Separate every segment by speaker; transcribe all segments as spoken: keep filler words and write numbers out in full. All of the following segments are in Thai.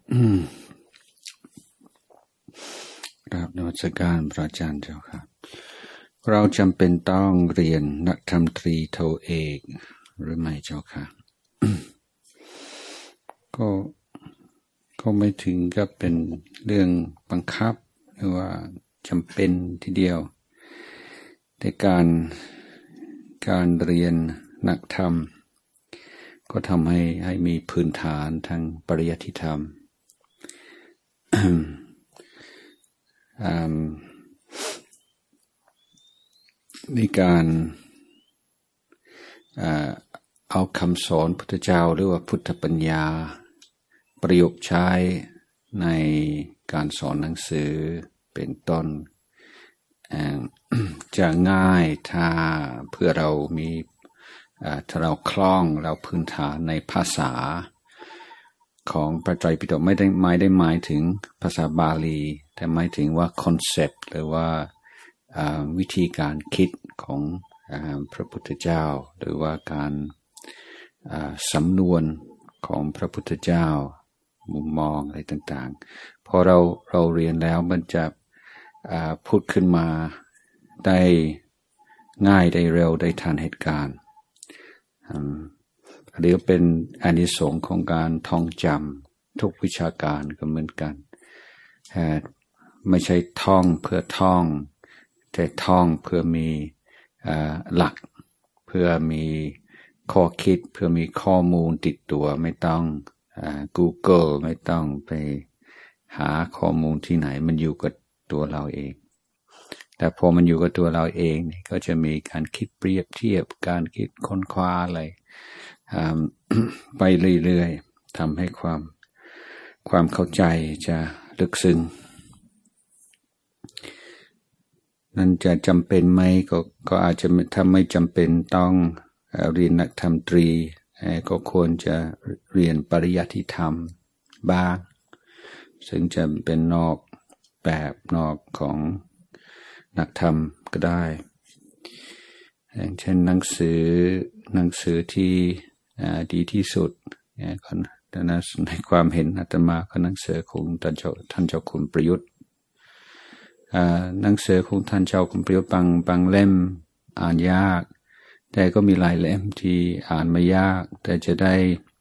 Speaker 1: กราบนมัสการพระอาจารย์เจ้าค่ะเราจำเป็นต้องเรียนนักธรรมตรีโทเอกหรือไม่เจ้าค่ะ ก็ก็ไม่ถึงกับเป็นเรื่องบังคับหรือว่าจำเป็นทีเดียวในการการเรียนนักธรรมก็ทำให้ให้มีพื้นฐานทางปริยัติธรรม ในการเอาคำสอนพุทธเจ้าหรือว่าพุทธปัญญาประยุกต์ใช้ในการสอนหนังสือเป็นต้นจะง่ายถ้าเพื่อเรามีถ้าเราคล่องเราพื้นฐานในภาษาของพระไตรปิฎกไม่ได้หมายได้หมายถึงภาษาบาลีแต่หมายถึงว่าคอนเซปต์หรือว่าวิธีการคิดของพระพุทธเจ้าหรือว่าการสำนวนของพระพุทธเจ้ามุมมองอะไรต่างๆพอเราเราเรียนแล้วมันจะพูดขึ้นมาได้ง่ายได้เร็วได้ทันเหตุการณ์หรือเป็นอานิสงส์ของการท่องจำทุกวิชาการก็เหมือนกันไม่ใช่ท่องเพื่อท่องแต่ท่องเพื่อมีหลักเพื่อมีข้อคิดเพื่อมีข้อมูลติดตัวไม่ต้องGoogle ไม่ต้องไปหาข้อมูลที่ไหนมันอยู่กับตัวเราเองแต่พอมันอยู่กับตัวเราเองนี่ก็จะมีการคิดเปรียบเทียบการคิดค้นคว้าอะไรไปเรื่อยๆทำให้ความความเข้าใจจะลึกซึ้งนั่นจะจำเป็นไหมก็ก็อาจจะถ้าไม่จำเป็นต้องเรียนนักธรรมตรีก็ควรจะเรียนปริยัติธรรมบ้างซึ่งจะเป็นนอกแบบนอกของนักธรรมก็ได้อย่างเช่นหนังสือหนังสือที่ดีที่สุดในความเห็นอาตมาก็หนังสือของท่านเจ้าท่านเจ้าคุณประยุทธ์หนังสือของท่านเจ้าคุณประยุทธ์บางบางเล่มอ่านยากแต่ก็มีหลายเล่มที่อ่านไม่ยากแต่จะได้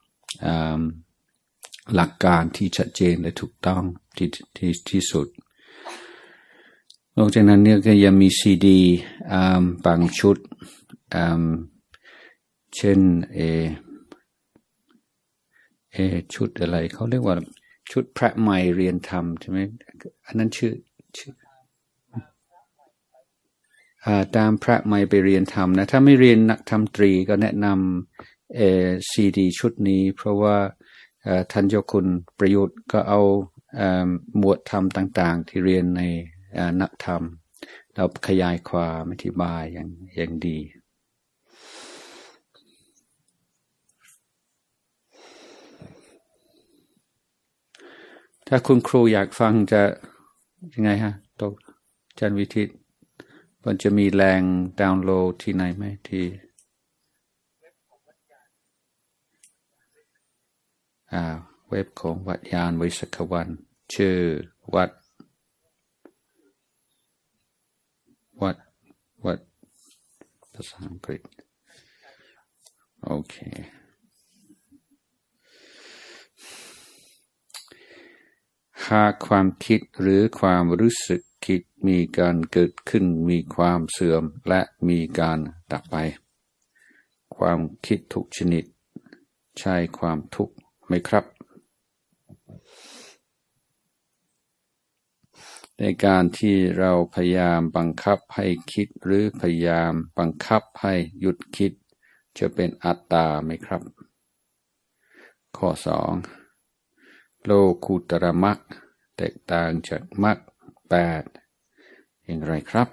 Speaker 1: หลักการที่ชัดเจนและถูกต้องที่ที่ที่สุดนอกจากนั้นเนี่ยก็ยังมีซีดีบางชุดเช่นเอเอชุดอะไรเขาเรียกว่าชุดพระใหม่เรียนธรรมใช่ไหมอันนั้นชื่อชื่อตามพระใหม่ไปเรียนธรรมนะถ้าไม่เรียนนักธรรมตรีก็แนะนำเอซีดีชุดนี้เพราะว่าท่านเจ้าคุณประยุทธ์ก็เอาหมวดธรรมต่างๆที่เรียนในนักธรรมเราขยายความอธิบายอย่างอย่างดีถ้าคุณครูอยากฟังจะยังไงฮะตกจันวิทิตมันจะมีแรงดาวน์โหลดที่ไหนไหมที่อ่าเว็บของวัดยานวิสขวันชื่อวัดวัดวัดภาษาอังกฤษโอเคหากความคิดหรือความรู้สึกคิดมีการเกิดขึ้นมีความเสื่อมและมีการดับไปความคิดทุกชนิดใช่ความทุกข์ไหมครับในการที่เราพยายามบังคับให้คิดหรือพยายามบังคับให้หยุดคิดจะเป็นอัตตาไหมครับข้อสองโลกุตระมรรคแตกต่างจากมรรคแปดอย่างไรครับ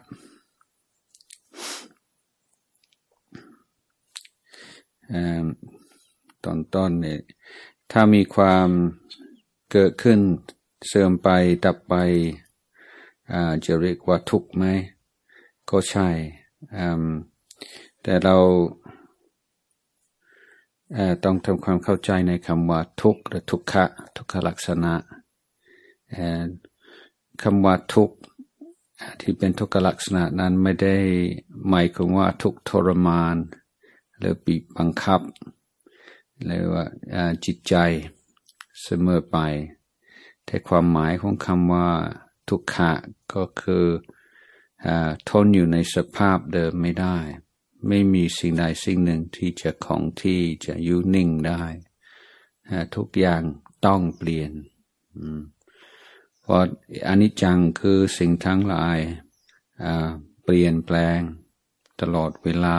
Speaker 1: ตอนต้นเนี่ยถ้ามีความเกิดขึ้นเสื่อมไปดับไปจะเรียกว่าทุกข์ไหมก็ใช่แต่เราต้องทำความเข้าใจในคำว่าทุกข์หรือทุกขะทุกขลักษณะคำว่าทุกข์ที่เป็นทุกขลักษณะนั้นไม่ได้หมายความว่าทุกข์ทรมานหรือบีบบังคับหรือว่าจิตใจเสมอไปแต่ความหมายของคำว่าทุกขะก็คือทนอยู่ในสภาพเดิมไม่ได้ไม่มีสิ่งใดสิ่งหนึ่งที่จะคงที่จะอยู่นิ่งได้ทุกอย่างต้องเปลี่ยนเพราะอนิจจังคือสิ่งทั้งหลายเปลี่ยนแปลงตลอดเวลา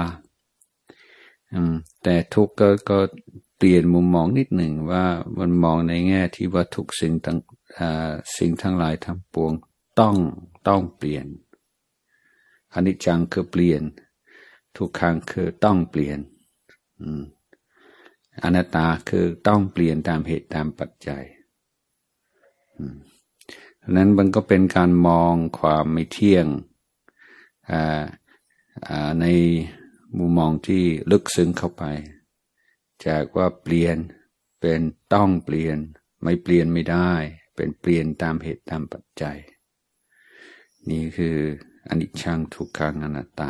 Speaker 1: แต่ทุกข์ก็ก็เปลี่ยนมุมมองนิดหนึ่งว่ามันมองในแง่ที่ว่าทุกสิ่งทั้งสิ่งทั้งหลายทั้งปวงต้องต้องเปลี่ยนอนิจจังคือเปลี่ยนทุกขังคือต้องเปลี่ยนอนัตตาคือต้องเปลี่ยนตามเหตุตามปัจจัยดังนั้นมันก็เป็นการมองความไม่เที่ยงในมุมมองที่ลึกซึ้งเข้าไปจากว่าเปลี่ยนเป็นต้องเปลี่ยนไม่เปลี่ยนไม่ได้เป็นเปลี่ยนตามเหตุตามปัจจัยนี่คืออนิจจังทุกขังอนัตตา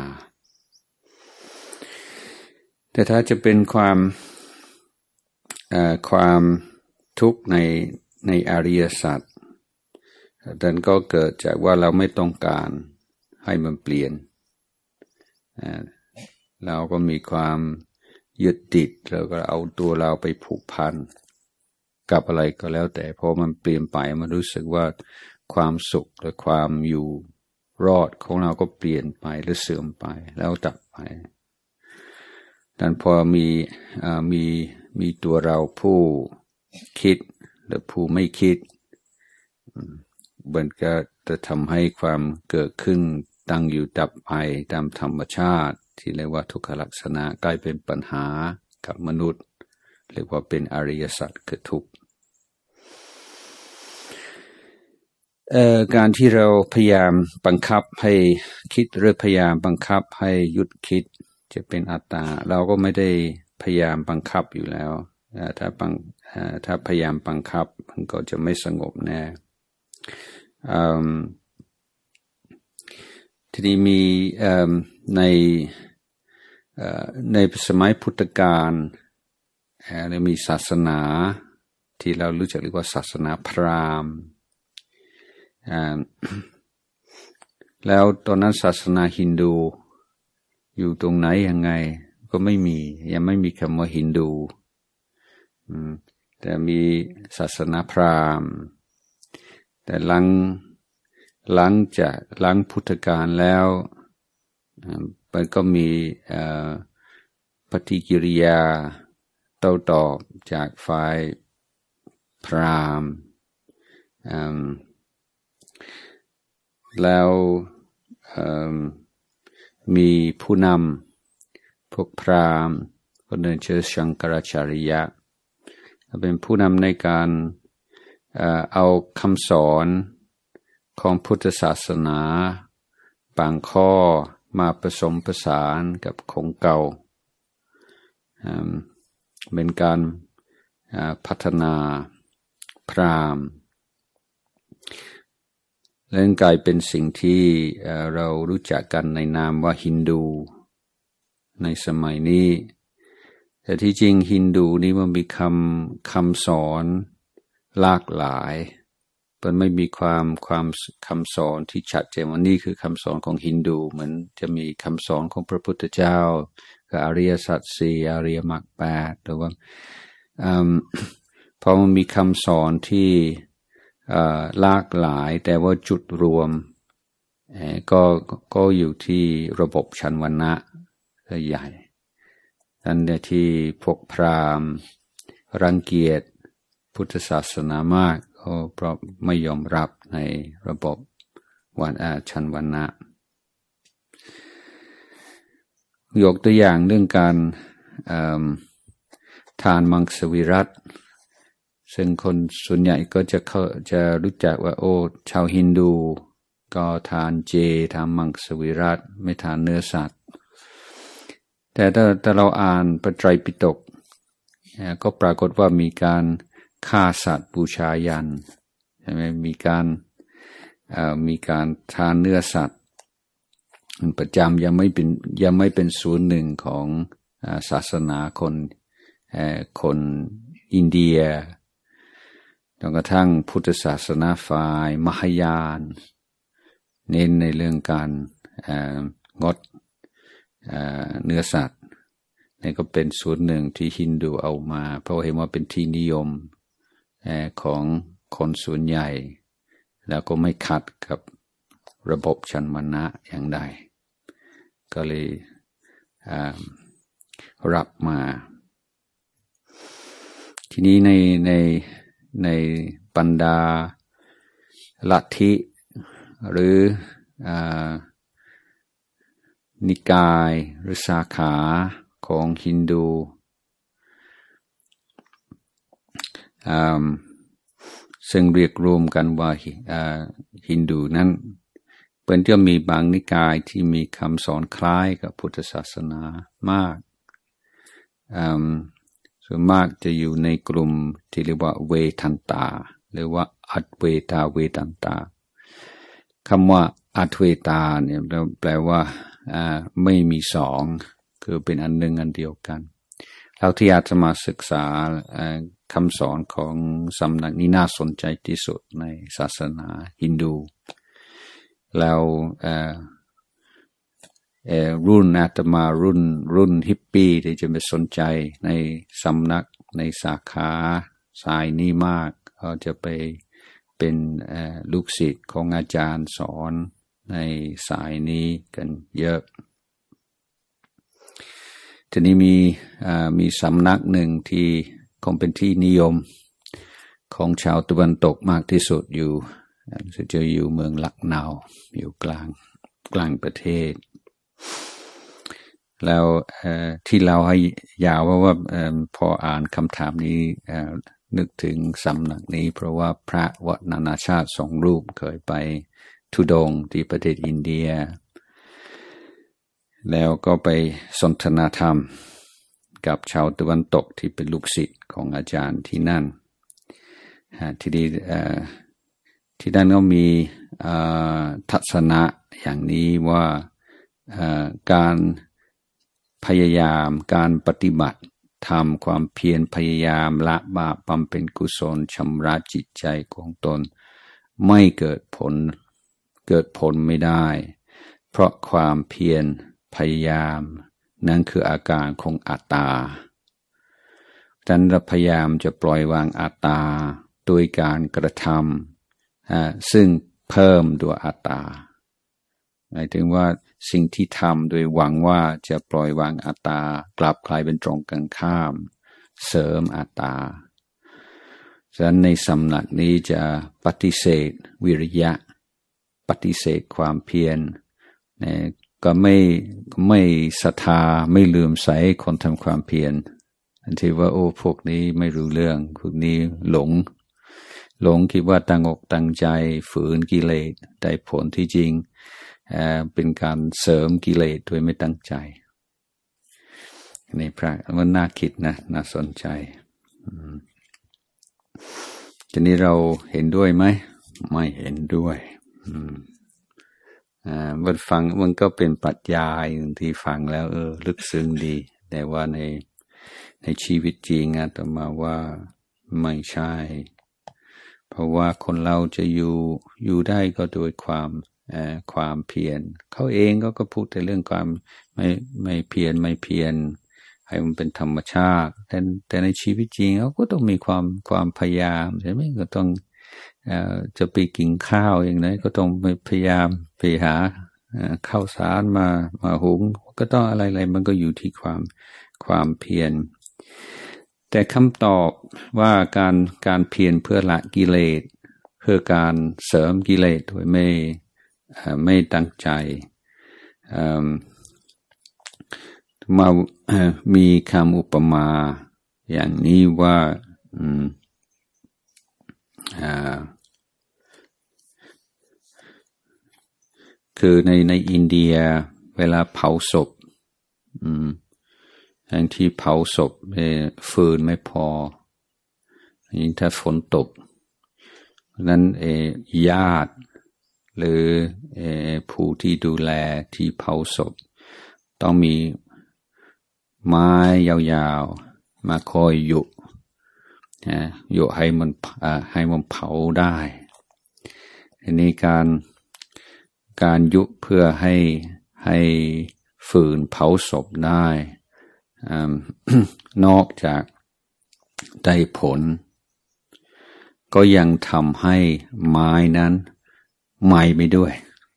Speaker 1: แต่ถ้าจะเป็นความความทุกข์ในในอริยสัจนั่นก็เกิดจากว่าเราไม่ต้องการให้มันเปลี่ยนเราก็มีความยึดติดแล้วก็เอาตัวเราไปผูกพันกับอะไรก็แล้วแต่พอมันเปลี่ยนไปมันรู้สึกว่าความสุขและความอยู่รอดของเราก็เปลี่ยนไปหรือเสื่อมไปแล้วดับไปดังนั้นพอมีมีมีตัวเราผู้คิดหรือผู้ไม่คิดมันก็จะทำให้ความเกิดขึ้นตั้งอยู่ดับไปตามธรรมชาติที่เรียกว่าทุกขลักษณะกลายเป็นปัญหากับมนุษย์เรียกว่าเป็นอริยสัจคือทุกข์การที่เราพยายามบังคับให้คิดหรือพยายามบังคับให้หยุดคิดจะเป็นอัตตาเราก็ไม่ได้พยายามบังคับอยู่แล้วถ้าบังถ้าพยายามบังคับมันก็จะไม่สงบแน่ทีนี้มีในในสมัยพุทธกาลมีศาสนาที่เรารู้จักเรียกว่าศาสนาพราหมณ์แล้วตอนนั้นศาสนาฮินดูอยู่ตรงไหนยังไงก็ไม่มียังไม่มีคำว่าฮินดูแต่มีศาสนาพราหมณ์แต่หลังหลังจากหลังพุทธกาลแล้วมันก็มีปฏิกิริยาโต้ตอบจากฝ่ายพราหมณ์แล้วมีผู้นำพวกพราหมณ์คนหนึ่งชื่อชังกราชาริยะเป็นผู้นำในการเอาคำสอนของพุทธศาสนาบางข้อมาผสมผสานกับของเก่าเป็นการพัฒนาพราหมณ์และกลายเป็นสิ่งที่เรารู้จักกันในนามว่าฮินดูในสมัยนี้แต่ที่จริงฮินดูนี้มันมีคำคำสอนหลากหลายมันไม่มีความความคำสอนที่ชัดเจนว่านี่คือคำสอนของฮินดูเหมือนจะมีคำสอนของพระพุทธเจ้ากับอริยสัจสี่อริยมรรคแปดหรือว่าพอมันมีคำสอนที่หลากหลายแต่ว่าจุดรวมก็ก็อยู่ที่ระบบชั้นวรรณะใหญ่นั่นแหละที่พวกพราหมณ์รังเกียจพุทธศาสนามากเพราะไม่ยอมรับในระบบวันอาชั้นวรรณะยกตัวอย่างเรื่องการทานมังสวิรัติซึ่งคนส่วนใหญ่ก็จะเขาจะรู้จักว่าโอ้ชาวฮินดูก็ทานเจทานมังสวิรัติไม่ทานเนื้อสัตว์แต่ถ้าถ้าเราอ่านพระไตรปิฎกก็ปรากฏว่ามีการฆ่าสัตว์บูชายันใช่ไหมมีการมีการทานเนื้อสัตว์ประจำยังไม่เป็นยังไม่เป็นส่วนหนึ่งของศาสนาคนคนอินเดียจนกระทั่งพุทธศาสนาฝ่ายมหายานเน้นในเรื่องการงดเนื้อสัตว์นี่ก็เป็นส่วนหนึ่งที่ฮินดูเอามาเพราะเห็นว่าเป็นที่นิยมของคนส่วนใหญ่แล้วก็ไม่ขัดกับระบบชั้นวรรณะอย่างใดก็เลยรับมาทีนี้ในในในบรรดาลัทธิหรือนิกายหรือสาขาของฮินดูซึ่งเรียกรวมกันว่าฮินดูนั้นเป็นจะมีบางนิกายที่มีคำสอนคล้ายกับพุทธศาสนามากส่วนมากจะอยู่ในกลุ่มที่เรียกว่าเวทันตาหรือว่าอัดเวตาเวทันตาคำว่าอัดเวตาเนี่ยแปลว่าไม่มีสองคือเป็นอันหนึ่งอันเดียวกันเราที่อาจจะมาศึกษาคำสอนของสำนักนี้น่าสนใจที่สุดในศาสนาฮินดูแล้วรุ่นอาตมารุ่นรุ่นฮิปปี้ที่จะไปสนใจในสำนักในสาขาสายนี้มากเขาจะไปเป็นลูกศิษย์ของอาจารย์สอนในสายนี้กันเยอะทีนี้มีมีสำนักหนึ่งที่คงเป็นที่นิยมของชาวตะวันตกมากที่สุดอยู่จะอยู่เมืองลักนาวอยู่กลางกลางประเทศแล้วที่เราให้ยาวว่าว่าพออ่านคำถามนี้นึกถึงสำนักนี้เพราะว่าพระวัดนานาชาติสองรูปเคยไปธุดงค์ที่ประเทศอินเดียแล้วก็ไปสนทนาธรรมกับชาวตะวันตกที่เป็นลูกศิษย์ของอาจารย์ที่นั่นที่ดีที่นั่นก็มีทัศนะอย่างนี้ว่าการพยายามการปฏิบัติทำความเพียรพยายามละบาปบำเพ็ญกุศลชำระจิตใจของตนไม่เกิดผลเกิดผลไม่ได้เพราะความเพียรพยายามนั่นคืออาการของอัตตาดังนั้นเราพยายามจะปล่อยวางอัตตาโดยการกระทำซึ่งเพิ่มตัวอัตตาหมายถึงว่าสิ่งที่ทำโดยหวังว่าจะปล่อยวางอัตตากลับกลายเป็นตรงกันข้ามเสริมอัตตาฉะนั้นในสำนักนี้จะปฏิเสธวิริยะปฏิเสธความเพียรก็ไม่ไม่ศรัทธาไม่ลืมใส่คนทำความเพียรอันที่ว่าโอ้พวกนี้ไม่รู้เรื่องพวกนี้หลงหลงคิดว่าตั้งอกตั้งใจฝืนกิเลสได้ผลที่จริงเป็นการเสริมกิเลสโดยไม่ตั้งใจนี่พระมันน่าคิดนะน่าสนใจทีนี้เราเห็นด้วยไหมไม่เห็นด้วยมันฟังมันก็เป็นปรัชญาที่ฟังแล้วเออลึกซึ้งดีแต่ว่าในในชีวิตจริงอาตมาว่าไม่ใช่เพราะว่าคนเราจะอยู่อยู่ได้ก็โดยความความเพียรเขาเองก็ก็พูดแต่เรื่องความไม่ไม่เพียรไม่เพียรให้มันเป็นธรรมชาติแต่แต่ในชีวิตจริงเขาก็ต้องมีความความพยายามใช่ไหมก็ต้องจะไปกินข้าวอย่างไรก็ต้องพยายามไปหาข้าวสารมามาหุงก็ต้องอะไรๆมันก็อยู่ที่ความความเพียรแต่คำตอบว่าการการเพียรเพื่อละกิเลสเพื่อการเสริมกิเลสโดยไม่ไม่ตั้งใจมามีคำอุปมาอย่างนี้ว่าคือในในอินเดียเวลาเผาศพอย่างที่เผาศพฟืนไม่พอยิ่งถ้าฝนตกนั้นเอญาติหรือเอผู้ที่ดูแลที่เผาศพต้องมีไม้ยาวๆมาคอยยุนะยุให้มันให้มันเผาได้อันนี้การการยุเพื่อให้ให้ฝืนเผาศพได้นอกจากได้ผลก็ยังทำให้ไม้นั้นไหม้ไปด้วย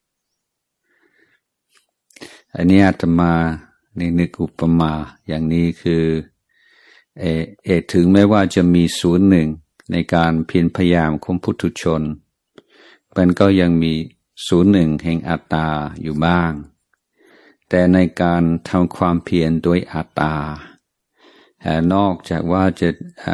Speaker 1: อันนี้อาตมาในนึกอุปมาอย่างนี้คือเอเอถึงแม้ว่าจะมีศูนย์หนึ่งในการเพียรพยายามของพุถุชนมันก็ยังมีศูนย์หนึ่งแห่งอัตตาอยู่บ้างแต่ในการทำความเพียรโดยอัตตานอกจากว่าจะ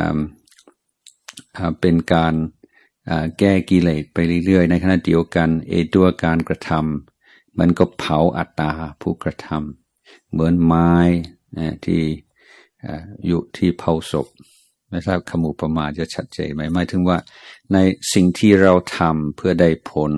Speaker 1: เป็นการแก้กิเลสไปเรื่อยๆในขณะเดียวกันเอตัวการกระทำมันก็เผาอัตตาผู้กระทำเหมือนไม้ที่อยู่ที่เผาศพไม่ทราบคำอุปมาจะชัดเจนไหมหมายถึงว่าในสิ่งที่เราทำเพื่อได้ผล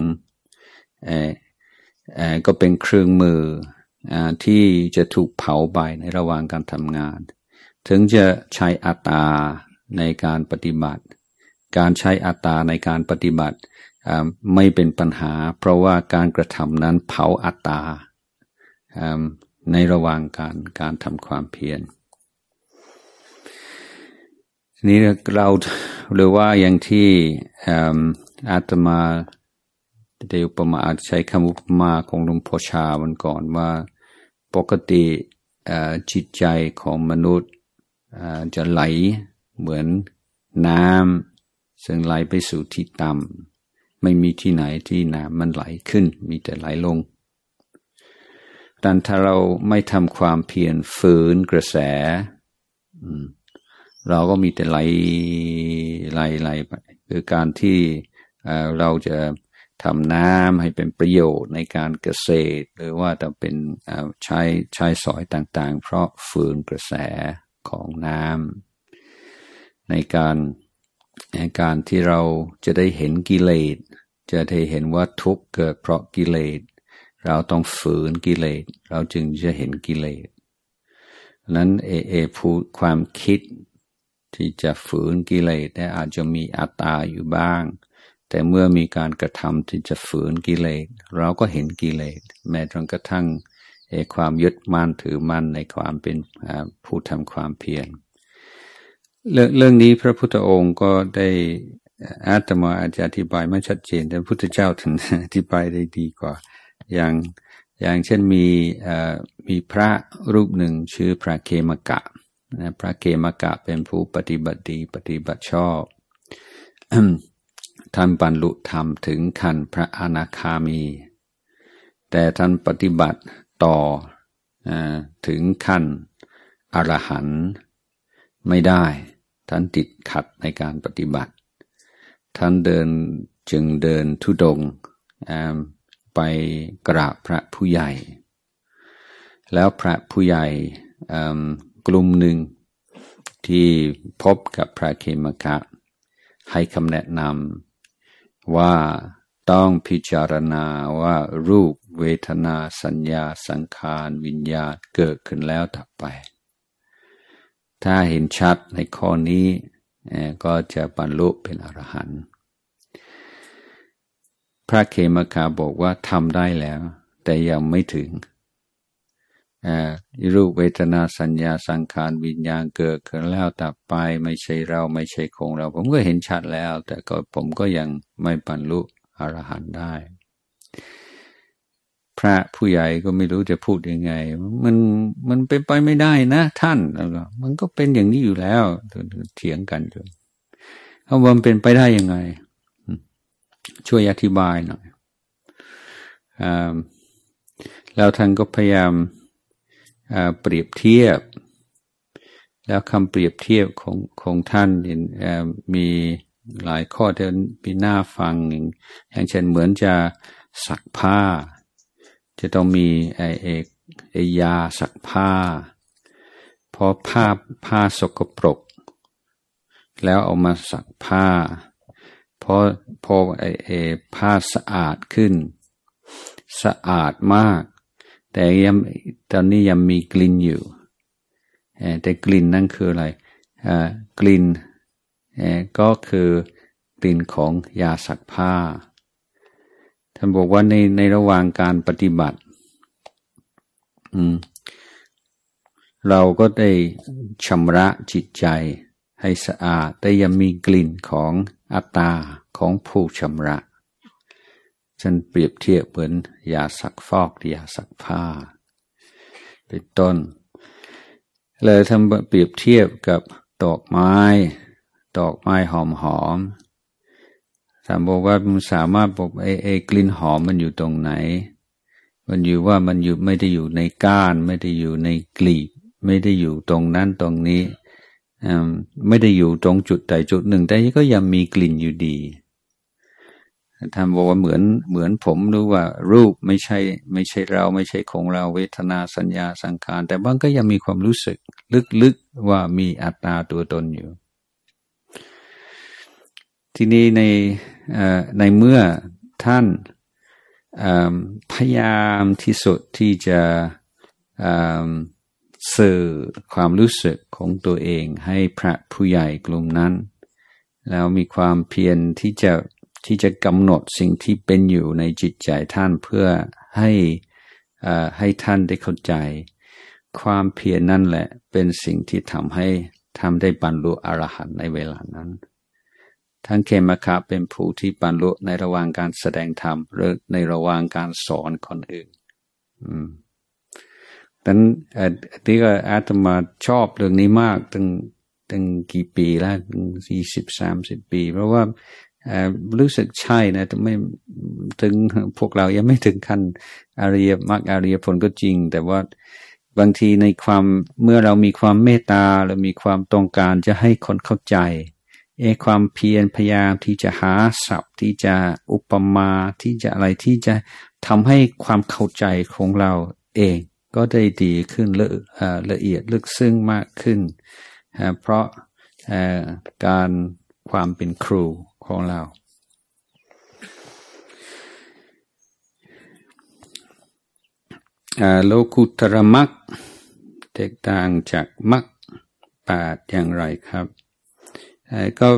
Speaker 1: ก็เป็นเครื่องมือที่จะถูกเผาไปในระหว่างการทำงานถึงจะใช้อัตตาในการปฏิบัติการใช้อัตตาในการปฏิบัติไม่เป็นปัญหาเพราะว่าการกระทำนั้นเผาอัตตาในระหว่างการการทำความเพียรนี้เราหรือว่าอย่างที่อาตมาได้อุปมาใช้คำอุปมาของหลวงพ่อชาวันก่อนว่าปกติจิตใจของมนุษย์จะไหลเหมือนน้ำซึ่งไหลไปสู่ที่ต่ำไม่มีที่ไหนที่น้ำมันไหลขึ้นมีแต่ไหลลงแต่ถ้าเราไม่ทำความเพียรฝืนกระแสเราก็มีแต่ไหลไหลไหลไปคือการที่เราจะทำน้ำให้เป็นประโยชน์ในการเกษตรหรือว่าจะเป็นใช้ใช้สอยต่างๆเพราะฝืนกระแสของน้ำในการในการที่เราจะได้เห็นกิเลสจะได้เห็นว่าทุกข์เกิดเพราะกิเลสเราต้องฝืนกิเลสเราจึงจะเห็นกิเลสนั้นเอเอผู้ความคิดที่จะฝืนกิเลสได้อาจจะมีอัตตาอยู่บ้างแต่เมื่อมีการกระทำที่จะฝืนกิเลสเราก็เห็นกิเลสแม้จนกระทั่งเอความยึดมั่นถือมั่นในความเป็นผู้ทำความเพียรเรื่องเรื่องนี้พระพุทธองค์ก็ได้อาตมาอาจจะอธิบายไม่ชัดเจนแต่พระพุทธเจ้าท่านอธิบายได้ดีกว่าอย่างอย่างเช่นมีมีพระรูปหนึ่งชื่อพระเขมกะนะพระเขมกะเป็นผู้ปฏิบัติดีปฏิบัติชอบ ท่านบรรลุธรรมถึงขั้นพระอนาคามีแต่ท่านปฏิบัติต่อถึงขั้นอรหันต์ไม่ได้ท่านติดขัดในการปฏิบัติท่านเดินจึงเดินธุดงค์ไปกราบพระผู้ใหญ่แล้วพระผู้ใหญ่กลุ่มหนึ่งที่พบกับพระเขมกะให้คำแนะนำว่าต้องพิจารณาว่ารูปเวทนาสัญญาสังขารวิญญาณเกิดขึ้นแล้วดับไปถ้าเห็นชัดในข้อนี้ก็จะบรรลุเป็นอรหันต์พระเขมกะบอกว่าทำได้แล้วแต่ยังไม่ถึงรูปเวทนาสัญญาสังขารวิญญาณเกิดขึ้นแล้วดับไปไม่ใช่เราไม่ใช่ของเราผมก็เห็นชัดแล้วแต่ก็ผมก็ยังไม่บรรลุอรหันต์ได้พระผู้ใหญ่ก็ไม่รู้จะพูดยังไงมันมันเป็นไปไม่ได้นะท่านมันก็เป็นอย่างนี้อยู่แล้วเถียงกันจนเอาว่ามันเป็นไปได้ยังไงช่วยอธิบายหน่อยอ่าแล้วท่านก็พยายามเปรียบเทียบแล้วคำเปรียบเทียบของของท่านมีหลายข้อที่มีน่าฟังอย่างเช่นเหมือนจะซักผ้าจะต้องมีไอเอกไอยาซักผ้าพอผ้าผ้าสกปรกแล้วเอามาซักผ้าพอพอไอ้ไอ้ผ้าสะอาดขึ้นสะอาดมากแต่ยังตอนนี้ยังมีกลิ่นอยู่แต่กลิ่นนั่นคืออะไรอ่ากลิ่นก็คือกลิ่นของยาซักผ้าท่านบอกว่าในในระหว่างการปฏิบัติอืมเราก็ได้ชำระจิตใจให้สะอาดแต่ยังมีกลิ่นของอัตตาของผู้ชำระฉันเปรียบเทียบเหมือนยาซักฟอกยาซักผ้าเป็นต้นเลยทำเปรียบเทียบกับดอกไม้ดอกไม้หอมๆถามบอกว่ามันสามารถบอกไอ้ไอ้กลิ่นหอมมันอยู่ตรงไหนมันอยู่ว่ามันอยู่ไม่ได้อยู่ในก้านไม่ได้อยู่ในกลีบไม่ได้อยู่ตรงนั้นตรงนี้ไม่ได้อยู่ตรงจุดใดจุดหนึ่งแต่ก็ยังมีกลิ่นอยู่ดีท่านบอกว่าเหมือนเหมือนผมรู้ว่ารูปไม่ใช่ไม่ใช่เราไม่ใช่ของเราเวทนาสัญญาสังขารแต่บางก็ยังมีความรู้สึกลึกๆว่ามีอัตตาตัวตนอยู่ทีนี้ในในเมื่อท่านพยายามที่สุดที่จะสื่อความรู้สึกของตัวเองให้พระผู้ใหญ่กลุ่มนั้นแล้วมีความเพียรที่จะที่จะกำหนดสิ่งที่เป็นอยู่ในจิตใจท่านเพื่อให้ให้ท่านได้เข้าใจความเพียรนั่นแหละเป็นสิ่งที่ทำให้ทำได้บรรลุอรหันต์ในเวลานั้นท่านเขมคะเป็นผู้ที่บรรลุในระหว่างการแสดงธรรมหรือในระหว่างการสอนคนอื่นอืมดังนั้นที่ก็อาตมาชอบเรื่องนี้มากตั้งตั้งกี่ปีแล้วสี่สิบสามสิบปีเพราะว่ารู้สึกใช่นะแต่ไม่ถึงพวกเรายังไม่ถึงขั้นอริยมรรคอริยผลก็จริงแต่ว่าบางทีในความเมื่อเรามีความเมตตาเรามีความต้องการจะให้คนเข้าใจเอความเพียรพยายามที่จะหาศัพท์ที่จะอุปมาที่จะอะไรที่จะทำให้ความเข้าใจของเราเองก็ได้ดีขึ้นละละเอียดลึกซึ้งมากขึ้นเพราะการความเป็นครูของเราโลกุตระมรรคแตกต่างจากมรรคแปดอย่างไรครับก็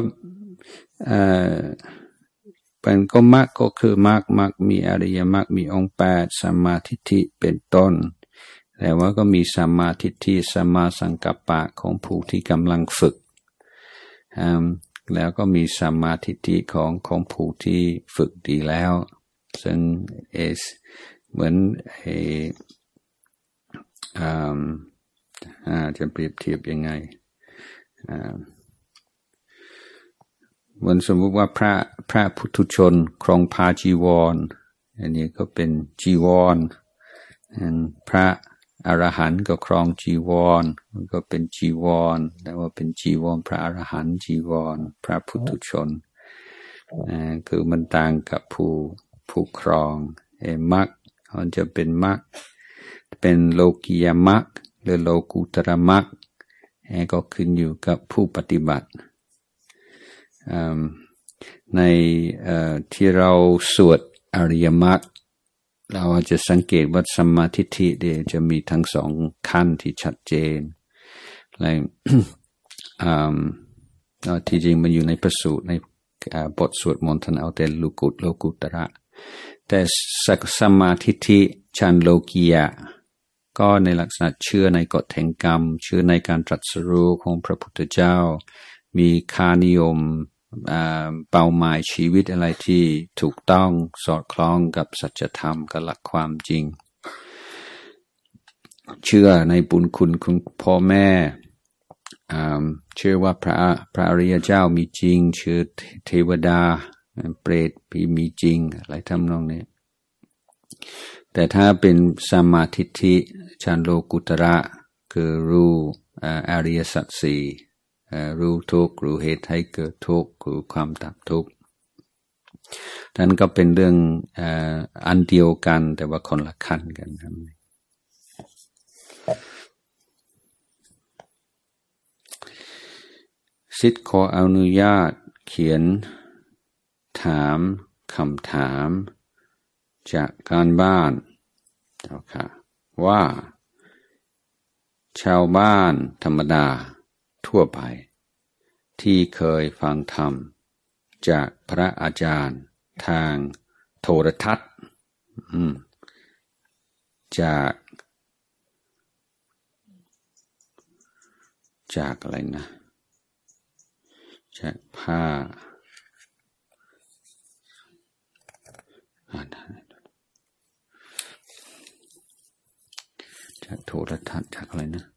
Speaker 1: เป็นก็มรรคก็คือมรรคมรรคมีอริยมรรคมีองค์แปดสัมมาทิฏฐิเป็นต้นแต่ว่าก็มีสัมมาทิฏฐิสัมมาสังกัปปะของผู้ที่กำลังฝึกแล้วก็มีสัมมาทิฏฐิของของผู้ที่ฝึกดีแล้วซึ่งเอสเหมือนเออ่าจะเปรียบเทียบยังไงอ่าเหมือนสมมติว่าพระพระพุทุชนครองผ้าจีวรอันนี้ก็เป็นจีวรพระอรหันต์ก็ครองจีวรมันก็เป็นจีวรแต่ว่าเป็นจีวรพระอรหันต์จีวรพระพุทุชนอ่าคือมันต่างกับผู้ผู้ครองเอมรรคมันจะเป็นมรรคเป็นโลกียมรรคหรือโลกุตระมรรคก็ขึ้นอยู่กับผู้ปฏิบัติในที่เราสวดอริยมรรคเราอาจจะสังเกตว่าสัมมาทิฏฐิเดี๋ยวจะมีทั้งสองขั้นที่ชัดเจนอะไรที่จริงมันอยู่ในพระสูตรในบทสวดมนต์ท่านเอาแต่โลกุตโลกุตระแต่สัมมาทิฏฐิชั้นโลกียะก็ในลักษณะเชื่อในกฎแห่งกรรมเชื่อในการตรัสรู้ของพระพุทธเจ้ามีค่านิยมเป้าหมายชีวิตอะไรที่ถูกต้องสอดคล้องกับสัจธรรมกับหลักความจริงเชื่อในบุญคุณของพ่อแม่เชื่อว่าพระพระอริยเจ้ามีจริงเชื่อเทวดาเปรตมีจริงอะไรทำนองนี้แต่ถ้าเป็นสัมมาทิฏฐิชั้นโลกุตระคือรู้อริยสัจสี่รู้ทุกข์รู้เหตุให้เกิดทุกข์รู้ความดับทุกข์นั่นก็เป็นเรื่องอันเดียวกันแต่ว่าคนละขั้นกันครับศิษย์ขออนุญาตเขียนถามคำถามจากการบ้านเจ้าค่ะว่าชาวบ้านธรรมดาทั่วไปที่เคยฟังธรรมจากพระอาจารย์ทางโทรทัศน์จากจากอะไรนะจากผ้าจากโทรทัศน์จากอะไรนะ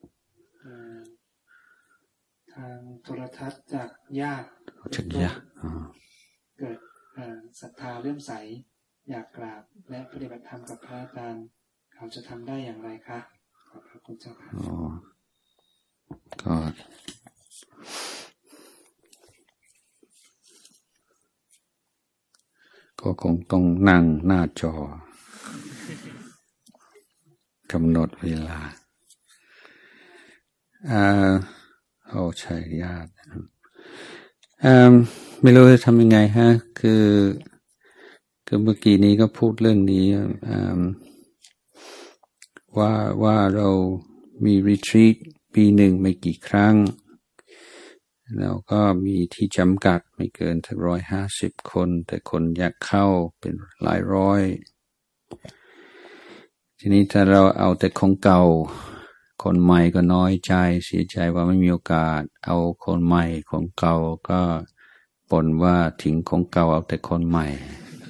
Speaker 2: ทางโทรทัศน์จากญาติ
Speaker 1: จากญาติ
Speaker 2: เกิดศรัทธาเลื่อมใสอยากกราบและปฏิบัติธรรมกับพระอาจารย์เขาจะทำได้อย่างไรคะขอบพระคุณเจ้าค่ะ
Speaker 1: อ๋อก็ก็คงต้องนั่งหน้าจอกำหนดเวลาอ่าโอ้ใช่ญาติอ่าไม่รู้จะทำยังไงฮะคือคือเมื่อกี้นี้ก็พูดเรื่องนี้อ่าว่าว่าเรามีรีทรีตปีหนึ่งไม่กี่ครั้งแล้วก็มีที่จำกัดไม่เกินถึงร้อยห้าสิบคนแต่คนอยากเข้าเป็นหลายร้อยทีนี้ถ้าเราเอาแต่ของเก่าคนใหม่ก็น้อยใจเสียใจว่าไม่มีโอกาสเอาคนใหม่ของเก่าก็บ่นว่าทิ้งของเก่าเอาแต่คนใหม่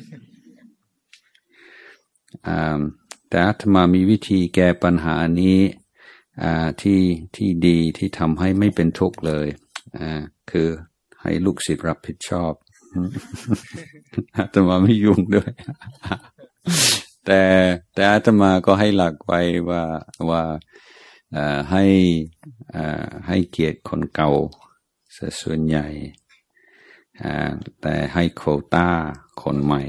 Speaker 1: แต่อาตมามีวิธีแก้ปัญหานี้ที่ที่ดีที่ทำให้ไม่เป็นทุกข์เลยคือให้ลูกศิษย์รับผิดชอบอาตมาไม่ยุ่งด้วยแต่แต่อาตมาก็ให้หลักไว้ว่าว่าให้ให้เกียรติคนเก่าส่วนใหญ่แต่ให้โควต้าคนใหม่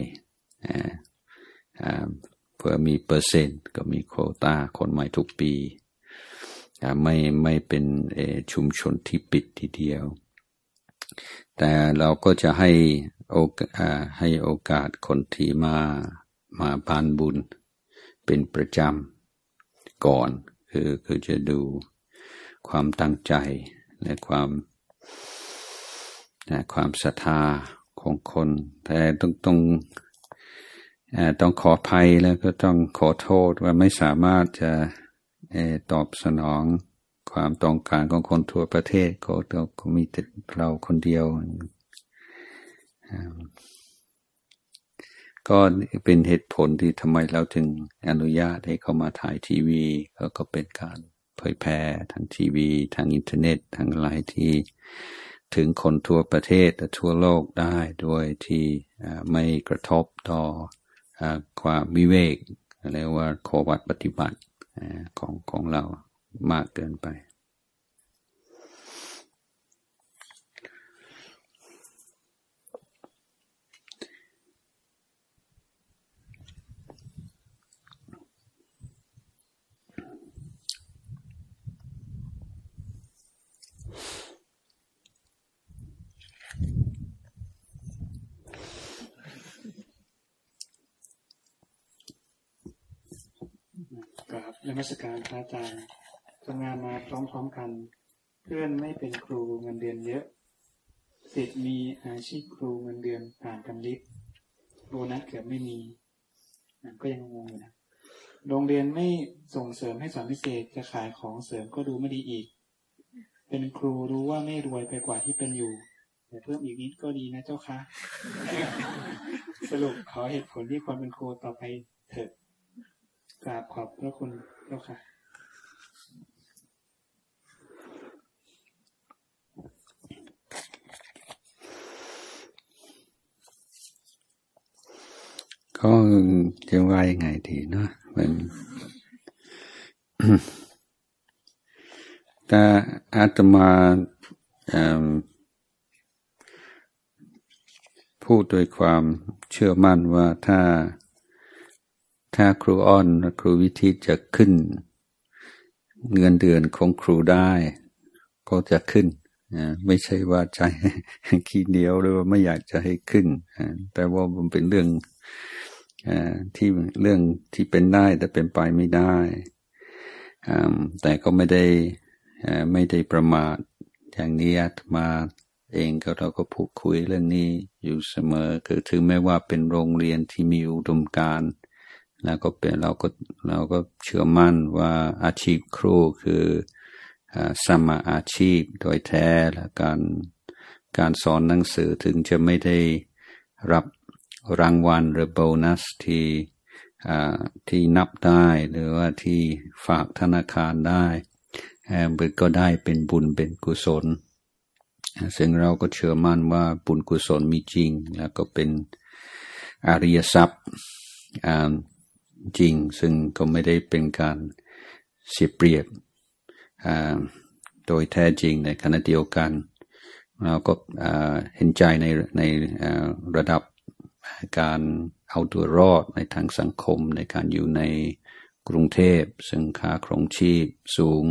Speaker 1: เพื่อมีเปอร์เซ็นต์ก็มีโควต้าคนใหม่ทุกปีไม่ไม่เป็นชุมชนที่ปิดทีเดียวแต่เราก็จะให้โอกาสให้โอกาสคนที่มามาบานบุญเป็นประจำก่อนคือคือจะดูความตั้งใจและความนะความศรัทธาของคนแต่ต้องต้องต้องขออภัยแล้วก็ต้องขอโทษว่าไม่สามารถจะตอบสนองความต้องการของคนทั่วประเทศก็ก็มีแต่เราคนเดียวก็เป็นเหตุผลที่ทำไมเราถึงอนุญาตให้เขามาถ่ายทีวีก็เป็นการเผยแพร่ทางทีวีทางอินเทอร์เน็ตทางไลน์ที่ถึงคนทั่วประเทศและทั่วโลกได้โดยที่ไม่กระทบต่อความวิเวกเรียกว่าข้อวัดปฏิบัติของของเรามากเกินไป
Speaker 2: ครับนมัสการพระอาจารย์ทำงานมาพร้อมๆกันเพื่อนไม่เป็นครูเงินเดือนเยอะศิษย์มีอาชีพครูเงินเดือนต่างกันลิบโบนัสเกือบไม่มีก็ยังงงอยู่นะโรงเรียนไม่ส่งเสริมให้สอนพิเศษจะขายของเสริมก็ดูไม่ดีอีกเป็นครูรู้ว่าไม่รวยไปกว่าที่เป็นอยู่แต่เพิ่มอีกนิดก็ดีนะเจ้าค่ะ สรุปขอเหตุผลที่ควรเป็นครูต่อไปเถิดกราบขอบพระคุณเจ้าค่ะ
Speaker 1: ก็จะว่ายังไงดีเนาะมันแต่อาตมาพูดโดยความเชื่อมั่นว่าถ้าถ้าครูอ้อนและครูวิทิตจะขึ้นเงินเดือนของครูได้ก็จะขึ้นไม่ใช่ว่าใจขี้เหนียวหรือว่าไม่อยากจะให้ขึ้นแต่ว่ามันเป็นเรื่องที่เรื่องที่เป็นได้แต่เป็นไปไม่ได้แต่ก็ไม่ได้ไม่ได้ประมาทอย่างนี้อาตมาเองก็เราก็พูดคุยเรื่องนี้อยู่เสมอคือถึงแม้ว่าเป็นโรงเรียนที่มีอุดมการณ์แล้วก็เป็นเราก็เราก็เชื่อมั่นว่าอาชีพครูคือสมาอาชีพโดยแท้และการการสอนหนังสือถึงจะไม่ได้รับรางวัลหรือโบนัสที่ที่นับได้หรือว่าที่ฝากธนาคารได้มันก็ได้เป็นบุญเป็นกุศลซึ่งเราก็เชื่อมั่นว่าบุญกุศลมีจริงแล้วก็เป็นอริยทรัพย์จริงซึ่งก็ไม่ได้เป็นการเสียเปรียบโดยแท้จริงในขณะเดียวกันเราก็เห็นใจในในระดับการเอาตัวรอดในทางสังคมในการอยู่ในกรุงเทพซึ่งค่าครองชีพสูง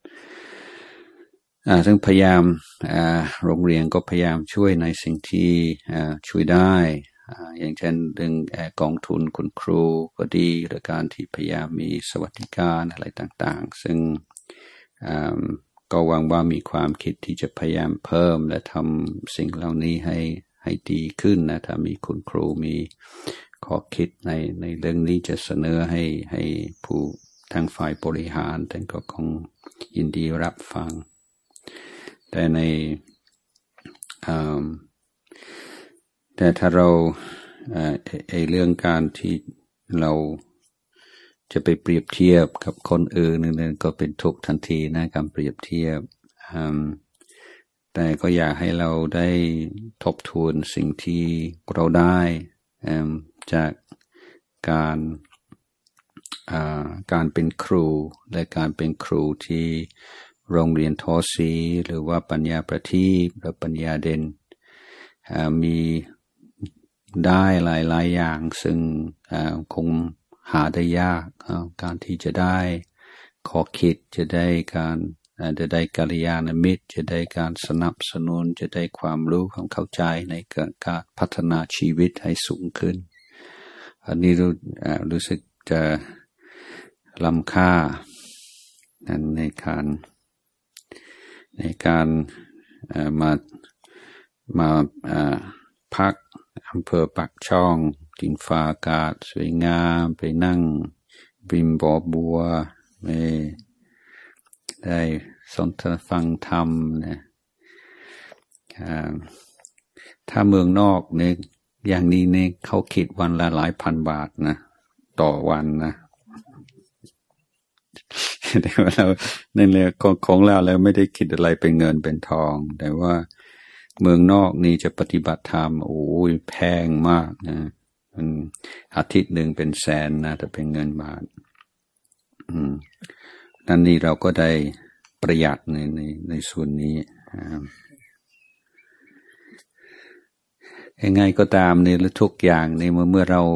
Speaker 1: ซึ่งพยายามโรงเรียนก็พยายามช่วยในสิ่งที่ช่วยได้อย่างเช่นเรื่องกองทุนคุณครูก็ดีหรือการที่พยายามมีสวัสดิการอะไรต่างๆซึ่งก็หวังว่ามีความคิดที่จะพยายามเพิ่มและทำสิ่งเหล่านี้ให้ให้ดีขึ้นนะถ้ามีคุณครูมีข้อคิดในในเรื่องนี้จะเสนอให้ให้ผู้ทางฝ่ายบริหารท่านก็คงยินดีรับฟังแต่ในแต่ถ้าเราไอ้เรื่องการที่เราจะไปเปรียบเทียบกับคนอื่นนั่นก็เป็นทุกข์ทันทีนะการเปรียบเทียบแต่ก็อยากให้เราได้ทบทวนสิ่งที่เราได้จากการการเป็นครูและการเป็นครูที่โรงเรียนทอสีหรือว่าปัญญาประทีปหรือปัญญาเด่นมีได้หลายๆอย่างซึ่งคงหาได้ยากการที่จะได้ข้อคิดจะได้การจะได้กัลยาณมิตรจะได้การสนับสนุนจะได้ความรู้ความเข้าใจในการพัฒนาชีวิตให้สูงขึ้นอันนี้รู้รู้สึกจะล้ำค่าในการในการมามาพักอำเภอปากช่องกินฟ้าอากาศสวยงามไปนั่งริมบ่อบัวไม่ได้สนทนาฟังธรรมนะถ้าเมืองนอกเนี่ยอย่างนี้เนี่ยเขาคิดวันละหลายพันบาทนะต่อวันนะแต่ว่าเราในเรื่องของเราเราไม่ได้คิดอะไรเป็นเงินเป็นทองแต่ว่าเมืองนอกนี่จะปฏิบัติธรรมโอ้ยแพงมากนะมันอาทิตย์หนึ่งเป็นแสนนะแต่เป็นเงินบาทอืมนั่นนี่เราก็ได้ประหยัดในในในส่วนนี้ยังไงก็ตามในทุกอย่างในเมื่อเมื่อเรา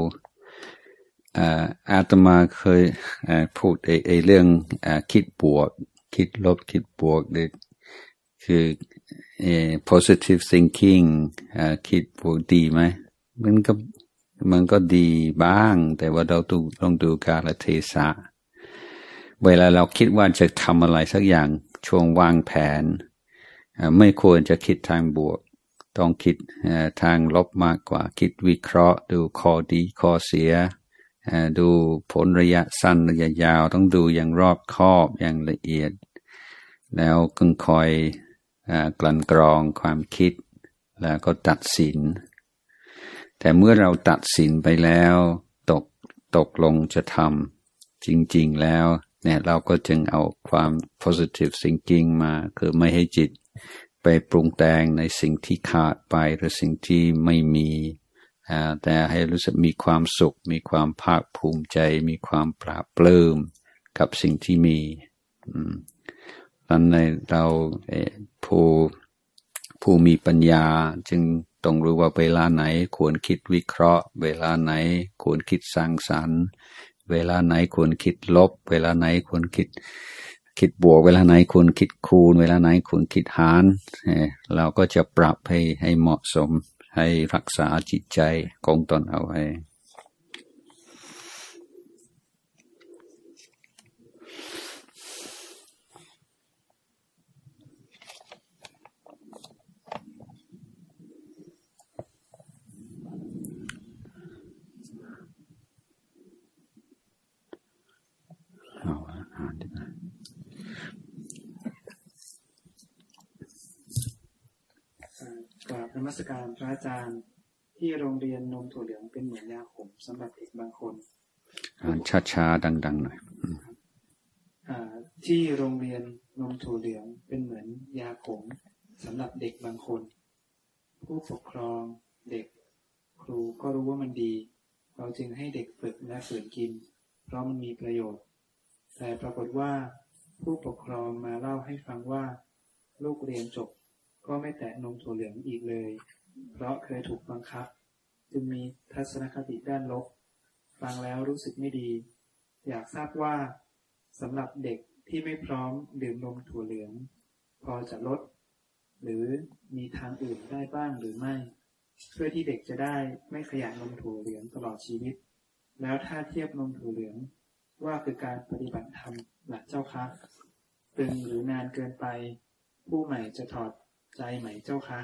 Speaker 1: อาตมาเคยพูดไอ้ไอ้เรื่องคิดบวกคิดลบคิดบวกเนี่ยคือ positive thinking คิดบวกดีไหมมันก็มันก็ดีบ้างแต่ว่าเราต้องต้องดูกาลเทศะเวลาเราคิดว่าจะทำอะไรสักอย่างช่วงวางแผนไม่ควรจะคิดทางบวกต้องคิดทางลบมากกว่าคิดวิเคราะห์ดูข้อดีข้อเสียดูผลระยะสั้นระยะยาวต้องดูอย่างรอบคอบอย่างละเอียดแล้วก็คอยกลั่นกรองความคิดแล้วก็ตัดสินแต่เมื่อเราตัดสินไปแล้วตกตกลงจะทำจริงๆแล้วเนี่ยเราก็จึงเอาความ positive thinking มาคือไม่ให้จิตไปปรุงแต่งในสิ่งที่ขาดไปหรือสิ่งที่ไม่มีแต่ให้รู้สึกมีความสุขมีความภาคภูมิใจมีความปราบปลื้มกับสิ่งที่มีนั้นในเราผู้ผู้มีปัญญาจึงต้องรู้ว่าเวลาไหนควรคิดวิเคราะห์เวลาไหนควรคิดสร้างสรรค์เวลาไหนควรคิดลบเวลาไหนควรคิดคิดบวกเวลาไหนคุณคิดคูณเวลาไหนคุณคิดหารเราก็จะปรับให้ให้เหมาะสมให้รักษาจิตใจคงตนเอาไว้
Speaker 2: กราบนมัสการพระอาจารย์ที่โรงเรียนนมถั่วเหลืองเป็นเหมือนยาขมสำหรับเด็กบางคน
Speaker 1: อ่านช้าๆดังๆหน่อย
Speaker 2: ที่โรงเรียนนมถั่วเหลืองเป็นเหมือนยาขมสำหรับเด็กบางคนผู้ปกครองเด็กครูก็รู้ว่ามันดีเราจึงให้เด็กฝึกและฝืนกินเพราะมันมีประโยชน์แต่ปรากฏว่าผู้ปกครองมาเล่าให้ฟังว่าลูกเรียนจบก็ไม่แตะนมถั่วเหลืองอีกเลยเพราะเคยถูกบังคับจึงมีทัศนคติด้านลบฟังแล้วรู้สึกไม่ดีอยากทราบว่าสำหรับเด็กที่ไม่พร้อมดื่มนมถั่วเหลืองพอจะลดหรือมีทางอื่นได้บ้างหรือไม่เพื่อที่เด็กจะได้ไม่ขยะนมถั่วเหลืองตลอดชีวิตแล้วถ้าเทียบนมถั่วเหลืองว่าคือการปฏิบัติธรรมหลักเจ้าคะตึงหรือนานเกินไปผู้ใหม่จะถอดใจไหมเจ้าคะ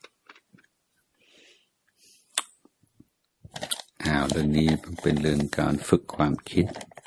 Speaker 1: อ้าวเรื่องนี้เป็นเรื่องการฝึกความคิด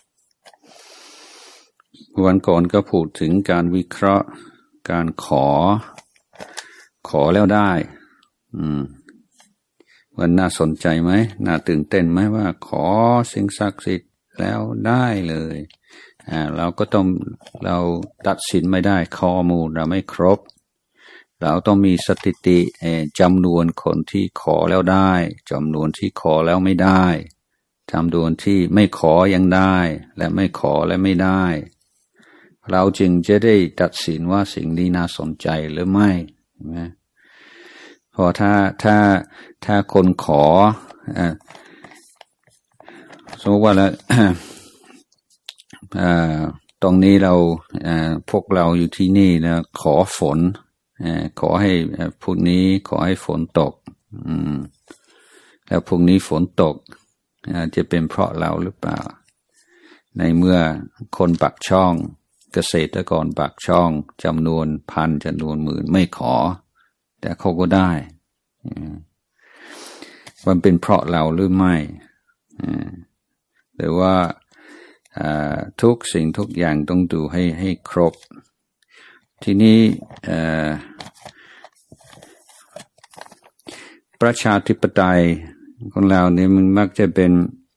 Speaker 1: วันก่อนก็พูดถึงการวิเคราะห์การขอขอแล้วได้อืมวันน่าสนใจไหมน่าตื่นเต้นไหมว่าขอสิ่งศักดิ์สิทธิ์แล้วได้เลยอ่าเราก็ต้องเราตัดสินไม่ได้ข้อมูลเราไม่ครบเราต้องมีสถิติจำนวนคนที่ขอแล้วได้จำนวนที่ขอแล้วไม่ได้จำนวนที่ไม่ขอยังได้และไม่ขอและไม่ได้เราจึงจะได้ตัดสินว่าสิ่งนี้น่าสนใจหรือไม่ใช่ไหมพอถ้าถ้าถ้าคนขออ่าสมมติว่าแล้วอ่าตรงนี้เราอ่าพวกเราอยู่ที่นี่นะขอฝนขอให้พรุ่งนี้ขอให้ฝนตกอืมแล้วพรุ่งนี้ฝนตกจะเป็นเพราะเราหรือเปล่าในเมื่อคนปักช่องเกษตรกรปักช่องจำนวนพันจำนวนหมื่นไม่ขอแต่เขาก็ได้มันเป็นเพราะเราหรือไม่หรือว่าทุกสิ่งทุกอย่างต้องดูให้ให้ครบทีนี้ประชาธิปไตยของเราเนี่ยมันมักจะเป็น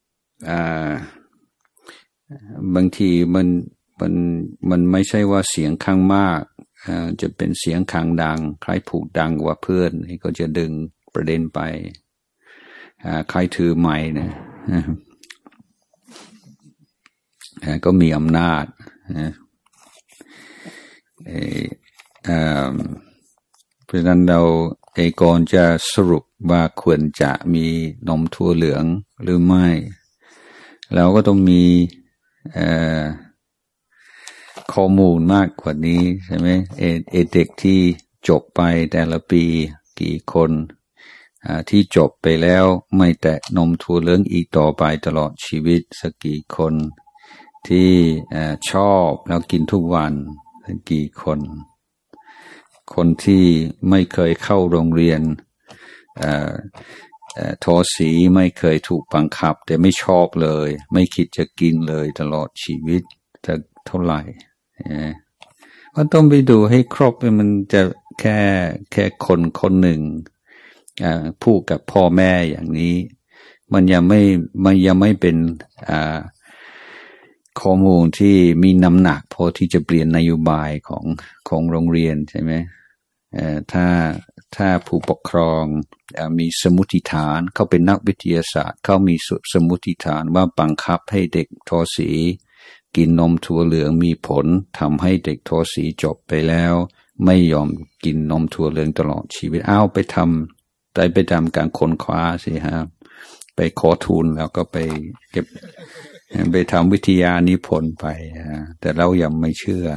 Speaker 1: บางทีมันมันมันไม่ใช่ว่าเสียงข้างมากจะเป็นเสียงข้างดังใครผูกดังกว่าเพื่อนก็จะดึงประเด็นไปใครถือไมค์เนี่ยก็มีอำนาจเพราะฉะนั้นเราเอกรจะสรุปว่าควรจะมีนมถั่วเหลืองหรือไม่เราก็ต้องมีข้อมูลมากกว่านี้ใช่ไหมเอเด็กที่จบไปแต่ละปีกี่คนที่จบไปแล้วไม่แตะนมถั่วเหลืองอีกต่อไปตลอดชีวิตสักกี่คนที่ชอบแล้วกินทุกวันสักกี่คนคนที่ไม่เคยเข้าโรงเรียนโทสีไม่เคยถูกบังคับแต่ไม่ชอบเลยไม่คิดจะกินเลยตลอดชีวิตจะเท่าไหร่ก็ต้องไปดูให้ครบมันจะแค่แค่คนคนหนึ่งพูดกับพ่อแม่อย่างนี้มันยังไม่มันยังไม่เป็นข้อมูลที่มีน้ำหนักพอที่จะเปลี่ยนนโยบายของของโรงเรียนใช่ไหมถ้าถ้าผู้ปกครองมีสมมุติฐานเขาเป็นนักวิทยาศาสตร์เขามีสมมุติฐานว่าบังคับให้เด็กทอสีกินนมถั่วเหลืองมีผลทำให้เด็กทอสีจบไปแล้วไม่ยอมกินนมถั่วเหลืองตลอดชีวิตเอาไปทำได้ไปทำการค้นคว้าสิฮะไปขอทุนแล้วก็ไปเก็บไปทำวิทยานิพนธ์ไปแต่เรายังไม่เชื่อ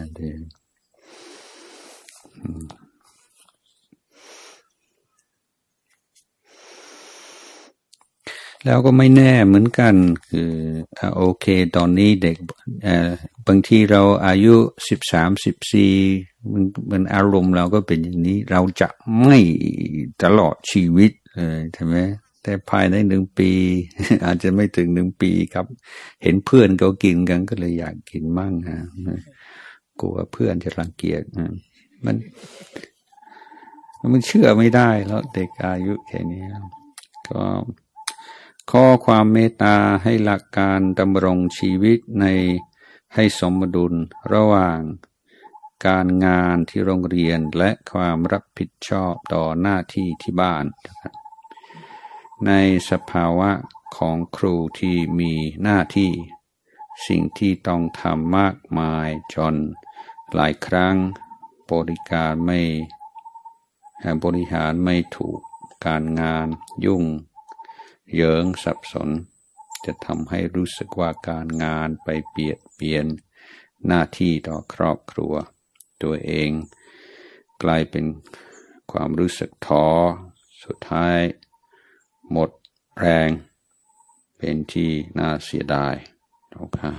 Speaker 1: แล้วก็ไม่แน่เหมือนกันคือโอเคตอนนี้เด็กบางทีเราอายุสิบสามสิบสี่มันมันอารมณ์เราก็เป็นอย่างนี้เราจะไม่ตลอดชีวิตเลยใช่ไหมแต่ภายในหนึ่งปีอาจจะไม่ถึงหนึ่งปีครับเห็นเพื่อนเขากินกันก็เลยอยากกินมั่งฮะกลัวเพื่อนจะรังเกียจมันมันเชื่อไม่ได้แล้วเด็กอายุแค่นี้ก็ข้อความเมตตาให้หลักการดำรงชีวิตในให้สมดุลระหว่างการงานที่โรงเรียนและความรับผิดชอบต่อหน้าที่ที่บ้านในสภาวะของครูที่มีหน้าที่สิ่งที่ต้องทำมากมายจนหลายครั้งบริการไม่บริหารไม่ถูกการงานยุ่งเหยิงสับสนจะทำให้รู้สึกว่าการงานไปเบียดเบียนหน้าที่ต่อครอบครัวตัวเองกลายเป็นความรู้สึกท้อสุดท้ายหมดแรงเป็นที่น่าเสียดายนะครับ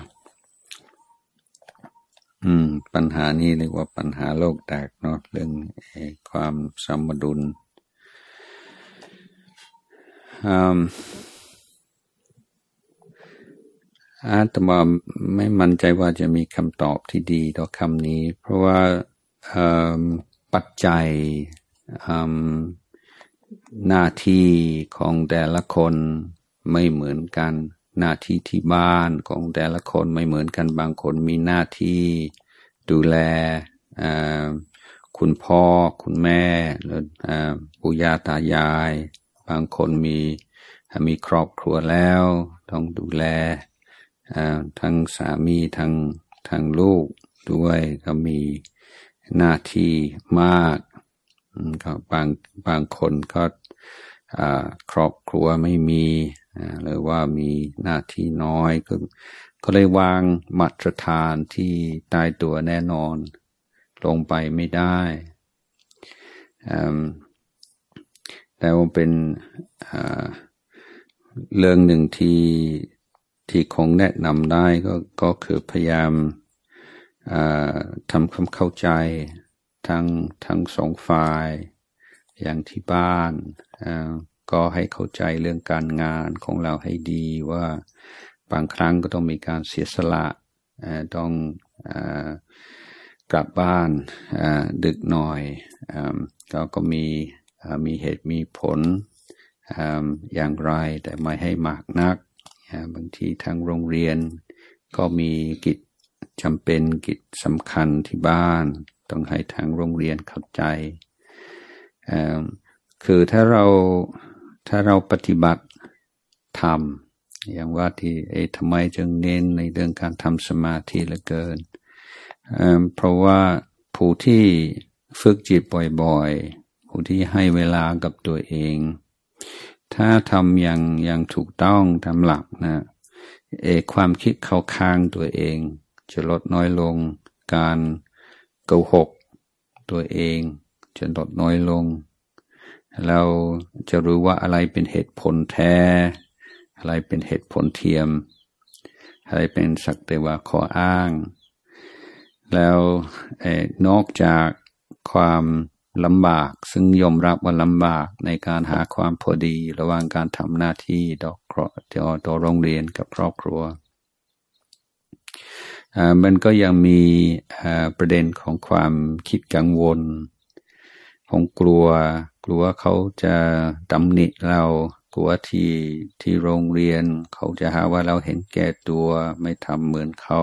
Speaker 1: อืมปัญหานี้เรียกว่าปัญหาโลกแตกเนาะเรื่องความสมดุลอาตมาไม่มั่นใจว่าจะมีคำตอบที่ดีต่อคำนี้เพราะว่าปัจจัยหน้าที่ของแต่ละคนไม่เหมือนกันหน้าที่ที่บ้านของแต่ละคนไม่เหมือนกันบางคนมีหน้าที่ดูแลคุณพ่อคุณแม่หรือปู่ย่าตายายบางคนมีมีครอบครัวแล้วต้องดูแลทั้งสามีทั้งทั้งลูกด้วยก็มีหน้าที่มากก็บางบางคนก็ครอบครัวไม่มีหรือว่ามีหน้าที่น้อยก็ก็เลยวางมาตรฐานที่ตายตัวแน่นอนลงไปไม่ได้แต่ว่าเป็นเรื่องหนึ่งที่ที่คงแนะนำได้ก็ก็คือพยายามทำความเข้าใจทั้งทั้งสองฝ่ายอย่างที่บ้านก็ให้เข้าใจเรื่องการงานของเราให้ดีว่าบางครั้งก็ต้องมีการเสียสละต้องกลับบ้านดึกหน่อยก็ก็มีมีเหตุมีผลอย่างไรแต่ไม่ให้มากนักบางทีทางโรงเรียนก็มีกิจจำเป็นกิจสำคัญที่บ้านต้องให้ทางโรงเรียนเข้าใจคือถ้าเราถ้าเราปฏิบัติธรรมอย่างว่าที่เอทำไมจึงเน้นในเรื่องการทำสมาธิเหลือเกินเพราะว่าผู้ที่ฝึกจิตบ่อยๆผู้ที่ให้เวลากับตัวเองถ้าทำอย่างอย่างถูกต้องทำหลักนะเอความคิดเข้าข้างตัวเองจะลดน้อยลงการโกหกตัวเองจะลดน้อยลงเราจะรู้ว่าอะไรเป็นเหตุผลแท้อะไรเป็นเหตุผลเทียมอะไรเป็นสักแต่ว่าข้ออ้างแล้วนอกจากความลำบากซึ่งยอมรับว่าลำบากในการหาความพอดีระหว่างการทำหน้าที่ต่อต่อโรงเรียนกับครอบครัวมันก็ยังมีประเด็นของความคิดกังวลผมกลัวกลัวเขาจะตำหนิเรากลัวที่ที่โรงเรียนเขาจะหาว่าเราเห็นแก่ตัวไม่ทำเหมือนเขา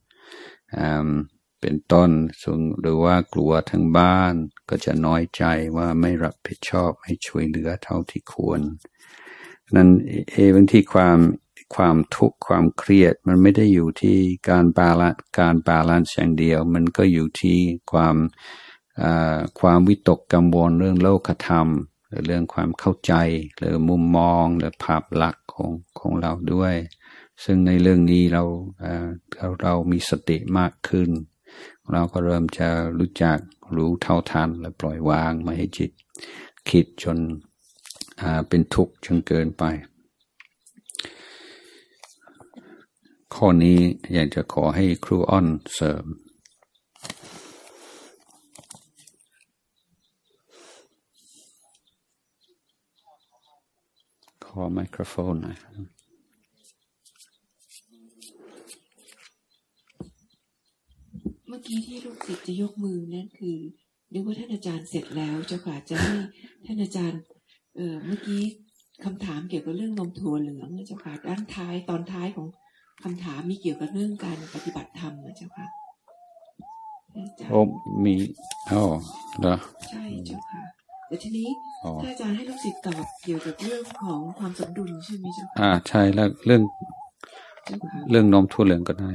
Speaker 1: เป็นต้นหรือว่ากลัวทั้งบ้านก็จะน้อยใจว่าไม่รับผิดชอบให้ช่วยเหลือเท่าที่ควรนั้นเอบางทีความความทุกข์ความเครียดมันไม่ได้อยู่ที่การบาลานซ์การบาลานซ์อย่างเดียวมันก็อยู่ที่ความความวิตกกังวลเรื่องโลกธรรมหรือเรื่องความเข้าใจหรือมุมมองหรือภาพลักษณ์ของของเราด้วยซึ่งในเรื่องนี้เราเอ่อเรามีสติมากขึ้นเราก็เริ่มจะรู้จักรู้เท่าทันและปล่อยวางไม่ให้จิตคิดจนอ่าเป็นทุกข์จนเกินไปข้อนี้อยากจะขอให้ครูอ้อนเสริมขอไมโครโฟนหน่อย
Speaker 3: เมื่อกี้ที่ลูกศิษย์จะยกมือนั่นคือนึกว่าท่านอาจารย์เสร็จแล้วเจ้าค่ะจะให้ท่านอาจารย์เอ่อเมื่อกี้คำถามเกี่ยวกับเรื่องนมถั่วเหลืองนะเจ้าค่ะด้านท้ายตอนท้ายของคำถามมีเกี่ยวกับเรื่องการปฏิบัติธรรมนะเจ้าค่ะ
Speaker 1: โอ้มีอ๋อเหรอ
Speaker 3: ใช่เจ้าค่ะแต่ทีนี้ท่านอาจารย์ให้ลูกศิษย์ตอบเกี่ยวกับเรื่องของความสมดุลใช่ไหมเจ้าค่ะ
Speaker 1: อ่าใช่แล้วเรื่องเรื่องนมถั่วเหลืองก็ได้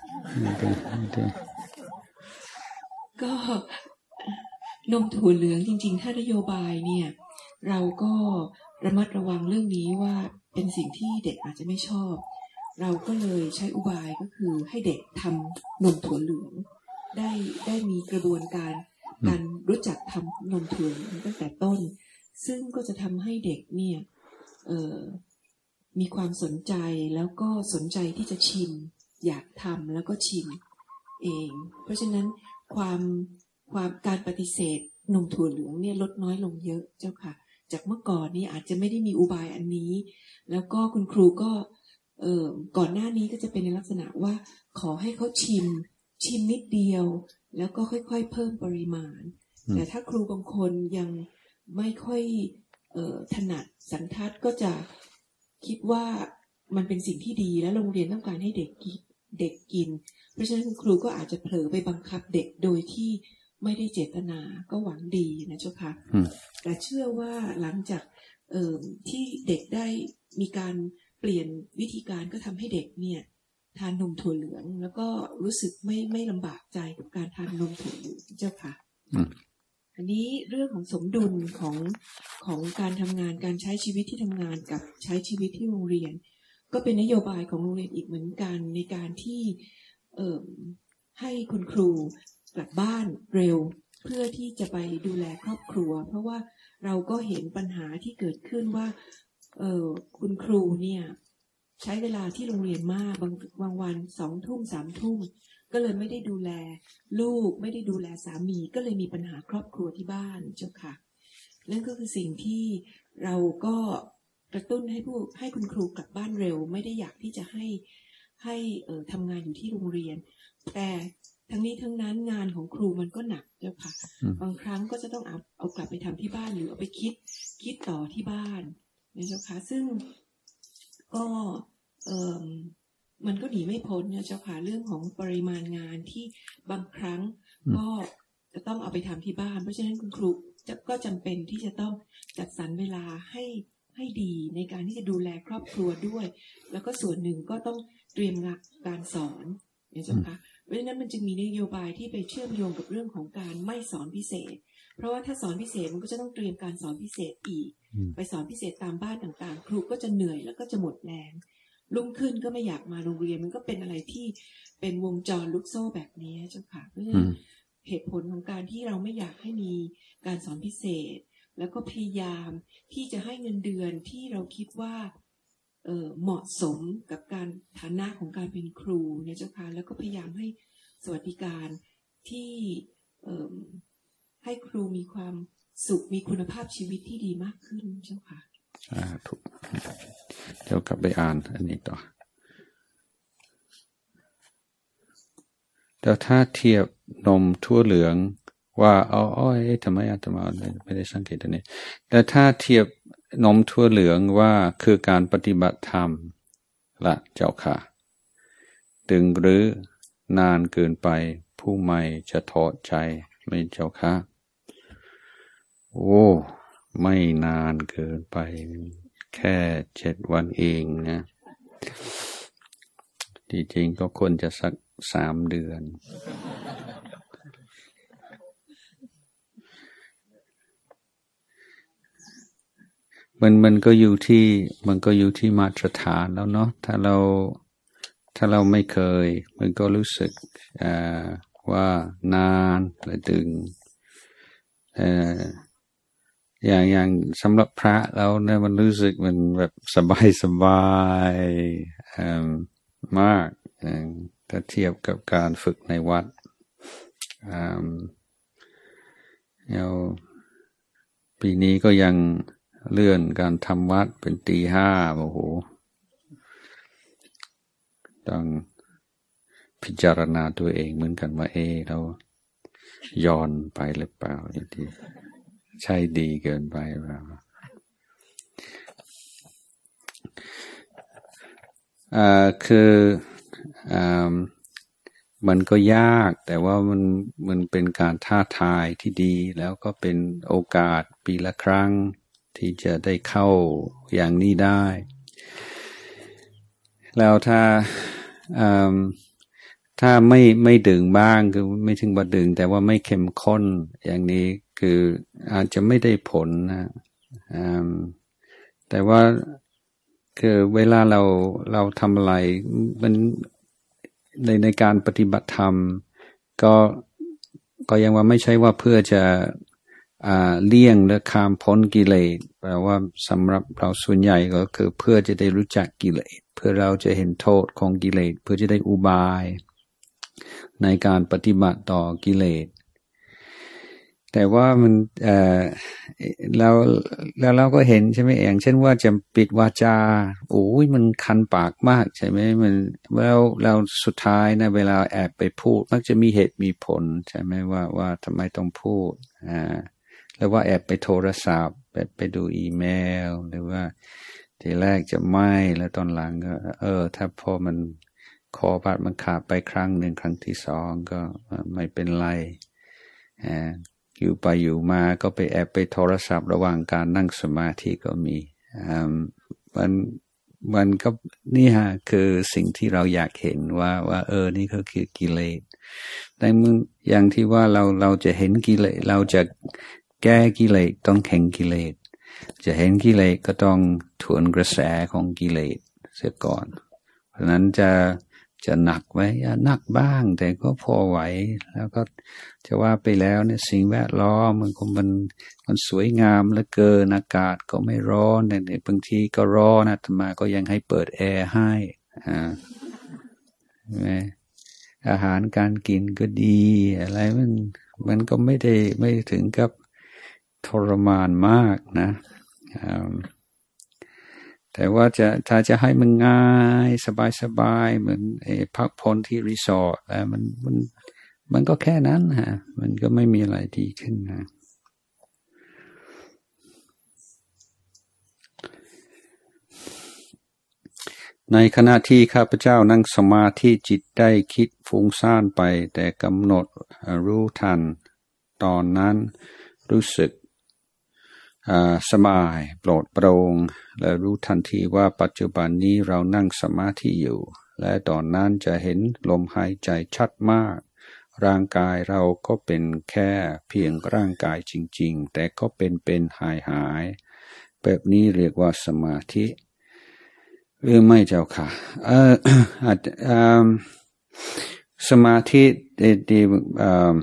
Speaker 3: ก็นมถั่วเหลืองจริงๆถ้านโยบายเนี่ยเราก็ระมัดระวังเรื่องนี้ว่าเป็นสิ่งที่เด็กอาจจะไม่ชอบเราก็เลยใช้อุบายก็คือให้เด็กทำนมถั่วเหลืองได้ได้มีกระบวนการการรู้จักทำนมถั่วเหลืองตั้งแต่ต้นซึ่งก็จะทำให้เด็กเนี่ยเอ่อมีความสนใจแล้วก็สนใจที่จะชิมอยากทำแล้วก็ชิมเองเพราะฉะนั้นความความการปฏิเสธนมถั่วเหลืองเนี่ยลดน้อยลงเยอะเจ้าค่ะจากเมื่อก่อนนี่อาจจะไม่ได้มีอุบายอันนี้แล้วก็คุณครูก็เอ่อก่อนหน้านี้ก็จะเป็นในลักษณะว่าขอให้เขาชิมชิมนิดเดียวแล้วก็ค่อยๆเพิ่มปริมาณแต่ถ้าครูบางคนยังไม่ค่อยเอ่อถนัดสันทัดก็จะคิดว่ามันเป็นสิ่งที่ดีและโรงเรียนต้องการให้เด็กกินเด็กกินเพราะฉะนั้นครูก็อาจจะเผลอไปบังคับเด็กโดยที่ไม่ได้เจตนาก็หวังดีนะเจ้าค่ะแต่เชื่อว่าหลังจากเอ่อที่เด็กได้มีการเปลี่ยนวิธีการก็ทำให้เด็กเนี่ยทานนมถั่วเหลืองแล้วก็รู้สึกไม่ไม่ลำบากใจกับการทานนมถั่วเหลืองเจ้าค่ะอันนี้เรื่องของสมดุลของของการทำงานการใช้ชีวิตที่ทำงานกับใช้ชีวิตที่โรงเรียนก็เป็นนโยบายของโรงเรียนอีกเหมือนกันในการที่เอ่อให้คุณครูกลับบ้านเร็วเพื่อที่จะไปดูแลครอบครัวเพราะว่าเราก็เห็นปัญหาที่เกิดขึ้นว่าเอ่อคุณครูเนี่ยใช้เวลาที่โรงเรียนมากบางบางวันสองทุ่มสามทุ่มก็เลยไม่ได้ดูแลลูกไม่ได้ดูแลสามีก็เลยมีปัญหาครอบครัวที่บ้านเจ้าค่ะนั่นก็คือสิ่งที่เราก็กระตุ้นให้ผู้ให้คุณครูกลับบ้านเร็วไม่ได้อยากที่จะให้ให้เอ่อทำงานอยู่ที่โรงเรียนแต่ทั้งนี้ทั้งนั้นงานของครูมันก็หนักเจ้าค่ะบางครั้งก็จะต้องเอาเอากลับไปทำที่บ้านหรือเอาไปคิดคิดต่อที่บ้านนะเจ้าค่ะซึ่งก็เอ่อมันก็หนีไม่พ้นนะเจ้าค่ะเรื่องของปริมาณงานที่บางครั้งก็จะต้องเอาไปทำที่บ้านเพราะฉะนั้นคุณครูจะก็จำเป็นที่จะต้องจัดสรรเวลาให้ให้ดีในการที่จะดูแลครอบครัวด้วยแล้วก็ส่วนหนึ่งก็ต้องเตรียมงานการสอนนะเจ้าค่ะเพราะฉะนั้นมันจึงมีนโยบายที่ไปเชื่อมโยงกับเรื่องของการไม่สอนพิเศษเพราะว่าถ้าสอนพิเศษมันก็จะต้องเตรียมการสอนพิเศษอีกไปสอนพิเศษตามบ้านต่างๆครูก็จะเหนื่อยแล้วก็จะหมดแรงรุ่งขึ้นก็ไม่อยากมาโรงเรียนมันก็เป็นอะไรที่เป็นวงจรลูกโซ่แบบนี้เจ้าค่ะเพราะฉะนั้นเหตุผลของการที่เราไม่อยากให้มีการสอนพิเศษแล้วก็พยายามที่จะให้เงินเดือนที่เราคิดว่าเอ่อเหมาะสมกับการฐานะของการเป็นครูเนี่ยเจ้าค่ะแล้วก็พยายามให้สวัสดิการที่เอ่อให้ครูมีความสุขมีคุณภาพชีวิตที่ดีมากขึ้นเจ้าค่ะ
Speaker 1: อ่าถูกเดี๋ยวกลับไปอ่านอันนี้ต่อแต่ถ้าเทียบนมถั่วเหลืองว่าอ๋ออ๋อทำไมอาตมาไม่ได้สังเกตอันนี้แต่ถ้าเทียบนมถั่วเหลืองว่าคือการปฏิบัติธรรมละเจ้าค่ะดึงหรือนานเกินไปผู้ใหม่จะท้อใจไหมเจ้าค่ะโอ้ไม่นานเกินไปแค่เจ็ดวันเองนะจริงๆก็ควรจะสักสามเดือนมันมันก็อยู่ที่มันก็อยู่ที่มาตรฐานแล้วเนาะถ้าเราถ้าเราไม่เคยมันก็รู้สึกอ่าว่านานและดึงเอ่ออย่างอย่างสำหรับพระเราเนี่ยมันรู้สึกมันแบบสบายสบายอ่ามากถ้าเทียบกับการฝึกในวัดอ่าเราปีนี้ก็ยังเลื่อนการทำวัดเป็นตีห้าโอ้โหต้องพิจารณาตัวเองเหมือนกันว่าเอเราย้อนไปหรือเปล่าที่ใช่ดีเกินไปหรือเปล่าอ่าคืออ่ามันก็ยากแต่ว่ามันมันเป็นการท้าทายที่ดีแล้วก็เป็นโอกาสปีละครั้งที่จะได้เข้าอย่างนี้ได้แล้วถ้าอ่าถ้าไม่ไม่ดื่มบ้างคือไม่ถึงว่าดื่มแต่ว่าไม่เข้มข้นอย่างนี้คืออาจจะไม่ได้ผลนะอ่าแต่ว่าคือเวลาเราเราทำอะไรมันในในการปฏิบัติธรรมก็ก็ยังว่าไม่ใช่ว่าเพื่อจะอ่าเลี่ยงหรือข้ามพ้นกิเลสแปลว่าสำหรับเราส่วนใหญ่ก็คือเพื่อจะได้รู้จักกิเลสเพื่อเราจะเห็นโทษของกิเลสเพื่อจะได้อุบายในการปฏิบัติต่อกิเลสแต่ว่ามันเอ่อเราแล้วเราก็เห็นใช่ไหมอย่างเช่นว่าจะปิดวาจาโอ้ยมันคันปากมากใช่ไหมมันแล้วเราสุดท้ายนะเวลาแอบไปพูดมักจะมีเหตุมีผลใช่ไหมว่าว่าทำไมต้องพูดอ่าแล้วว่าแอบไปโทรศัพท์ไปไปดูอีเมลหรือว่าทีแรกจะไม่แล้วตอนหลังก็เออถ้าพอมันคอบาดมันขาดไปครั้งหนึ่งครั้งที่สองก็ไม่เป็นไรอ่าอยู่ไปอยู่มาก็ไปแอบไปโทรศัพท์ระหว่างการนั่งสมาธิก็มีอ่ามันมันก็นี่ฮะคือสิ่งที่เราอยากเห็นว่าว่าเออนี่ก็คือกิเลสแต่มึงอย่างที่ว่าเราเราจะเห็นกิเลสเราจะแก้กิเลสต้องแข่งกิเลสจะเห็นกิเลสก็ต้องทวนกระแสของกิเลสเสียก่อนเพราะนั้นจะจะหนักไหมหนักบ้างแต่ก็พอไหวแล้วก็จะว่าไปแล้วเนี่ยสิ่งแวดล้อมมันก็มันมันสวยงามเหลือเกินอากาศก็ไม่ร้อนแต่บางทีก็ร้อนอาตมาก็ยังให้เปิดแอร์ให้อ่าอาหารการกินก็ดีอะไรมันมันก็ไม่ได้ไม่ถึงกับทรมานมากนะแต่ว่าจะถ้าจะให้มันง่ายสบายๆเหมือนไอ้พักผ่อนที่รีสอร์ทแล้วมันมันมันก็แค่นั้นฮะมันก็ไม่มีอะไรดีขึ้นนะในขณะที่ข้าพเจ้านั่งสมาธิจิตได้คิดฟุ้งซ่านไปแต่กำหนดรู้ทันตอนนั้นรู้สึกสบายโปร่งโปร่งและรู้ทันทีว่าปัจจุบันนี้เรานั่งสมาธิอยู่และตอนนั้นจะเห็นลมหายใจชัดมากร่างกายเราก็เป็นแค่เพียงร่างกายจริงๆแต่ก็เป็นเป็นหายหายแบบนี้เรียกว่าสมาธิหรือไม่เจ้าค่ะเอ่อเอ่อสมาธิที่เอ่อ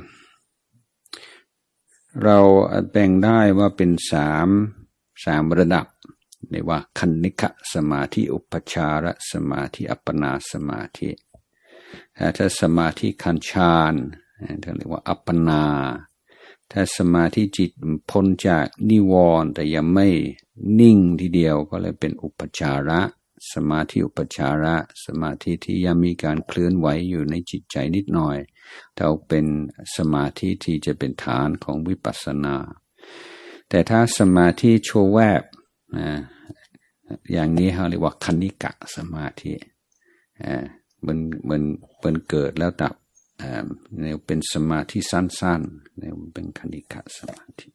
Speaker 1: เราแบ่งได้ว่าเป็นสามสามระดับเรียกว่าคันนิกะสมาธิอุปจารสมาธิอัปปนาสมาธิถ้าสมาธิคันฌานเรียกว่าอัปปนาถ้าสมาธิจิตพ้นจากนิวรณ์แต่ยังไม่นิ่งทีเดียวก็เลยเป็นอุปจาระสมาธิอุปจาระสมาธิที่ยังมีการเคลื่อนไหวอยู่ในจิตใจนิดหน่อยเราเป็นสมาธิที่จะเป็นฐานของวิปัสสนาแต่ถ้าสมาธิชั่วแวบนะอย่างนี้เขาเรียกว่าคณิกะสมาธิอ่ามันมันมันเกิดแล้วดับอ่าเนี่ยเป็นสมาธิสั้นๆเนี่ยเป็นคณิกะสมาธิ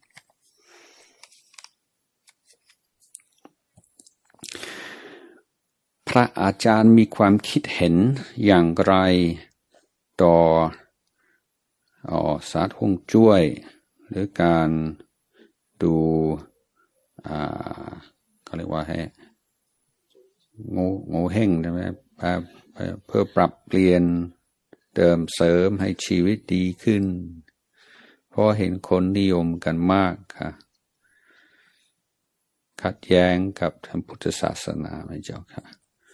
Speaker 1: พระอาจารย์มีความคิดเห็นอย่างไรต่ออ๋อศาสตร์ฮวงจุ้ยหรือการดูเรียกว่าให้โง่โง่เฮ่งใช่ไหมเพื่อปรับเปลี่ยนเติมเสริมให้ชีวิตดีขึ้นเพราะเห็นคนนิยมกันมากค่ะขัดแย้งกับทางพุทธศาสนาไหมเจ้าค่ะ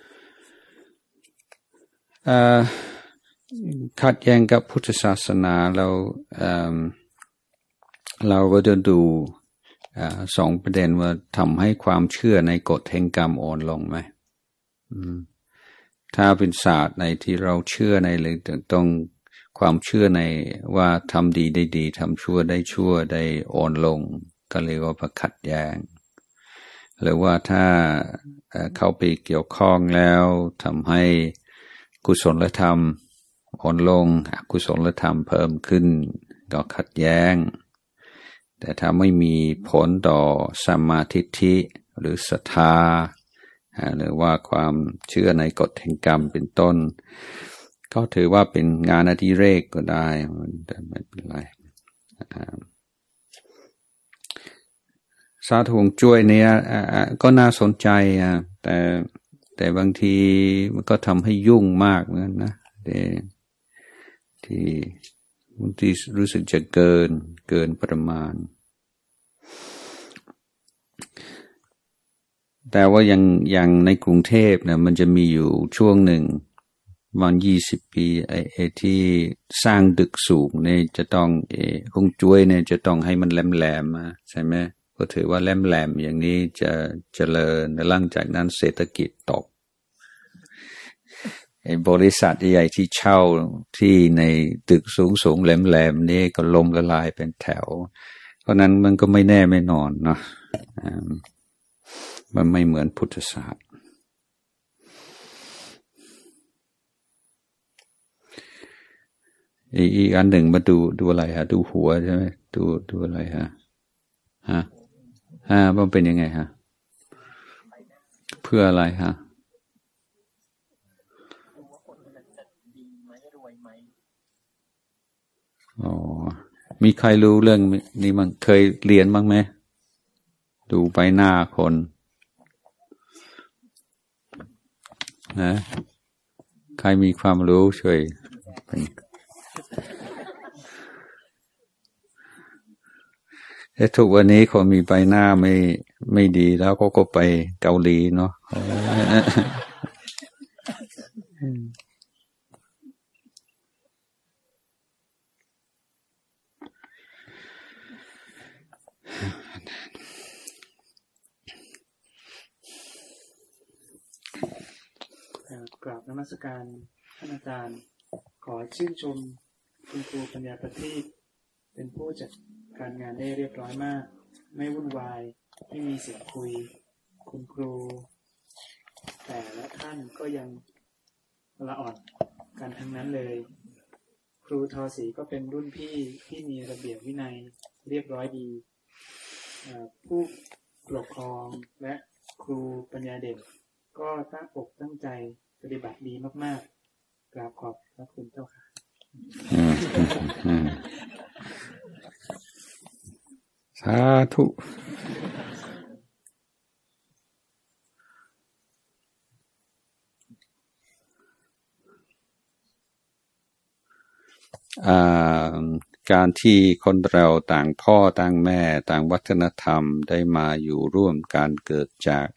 Speaker 1: ขัดแย้งกับพุทธศาสนาเราเราก็จะดูสองประเด็นว่าทำให้ความเชื่อในกฎแห่งกรรมอ่อนลงไหมถ้าเป็นศาสตร์ในที่เราเชื่อในเลยต้องความเชื่อในว่าทำดีได้ดีทำชั่วได้ชั่วได้อ่อนลงก็เรียกว่าขัดแย้งหรือว่าถ้าเข้าไปเกี่ยวข้องแล้วทำให้กุศลธรรมอ่อนลงอกุศลธรรมเพิ่มขึ้นก็ขัดแย้งแต่ถ้าไม่มีผลต่อสัมมาทิฏฐิหรือศรัทธาหรือว่าความเชื่อในกฎแห่งกรรมเป็นต้นก็ถือว่าเป็นงานอดิเรกก็ได้แต่ไม่เป็นไรศาสตร์ฮวงจุ้ยเนี่ยก็น่าสนใจอ่ะแต่แต่บางทีมันก็ทำให้ยุ่งมากเหมือนกันนะที่บางทีรู้สึกจะเกินเกินประมาณแต่ว่ายังยังในกรุงเทพเนี่ยมันจะมีอยู่ช่วงหนึ่งวันยี่สิบปีไอ้ไอ้ที่สร้างตึกสูงเนี่ยจะต้องเอฮวงจุ้ยเนี่ยจะต้องให้มันแหลมๆมาใช่ไหมก็ถือว่าแหลมๆอย่างนี้จะเจริญหลังจากนั้นเศรษฐกิจตกไอ้บริษัทใหญ่ที่เช่าที่ในตึกสูงๆแหลมๆนี่ก็ล้มละลายเป็นแถวเพราะนั้นมันก็ไม่แน่ไม่นอนเนาะมันไม่เหมือนพุทธศาสตร์อีกอันหนึ่งมาดูดูอะไรฮะดูหัวใช่ไหมดูดูอะไรฮะฮะฮะมันเป็นยังไงฮะเพื่ออะไรฮะอ๋อมีใครรู้เรื่องนี้มั้งเคยเรียนบ้างไหมดูใบหน้าคนนะใครมีความรู้ช่วยเอ๊ะทุกวันนี้คนมีใบหน้าไม่ไม่ดีแล้วก็ก็ไปเกาหลีเนาะ
Speaker 2: กราบนมัสการท่านอาจารย์ขอชื่นชมคุณครูปัญญาประทีปเป็นผู้จัดการงานได้เรียบร้อยมากไม่วุ่นวายไม่มีเสียงคุยคุณครูแต่ละท่านก็ยังละอ่อนกันทั้งนั้นเลยครูทอศรีก็เป็นรุ่นพี่ที่มีระเบียบวินัยเรียบร้อยดีผู้ปกครองและครูปัญญาเด็กก็ตั้งอกตั้งใจปฏิบัติดีมากๆกราบขอบพระคุณเจ้าค่ะ
Speaker 1: สาธุการที่คนเราต่างพ่อต่างแม่ต่างวัฒนธรรมได้มาอยู่ร่วมกันเกิดจาก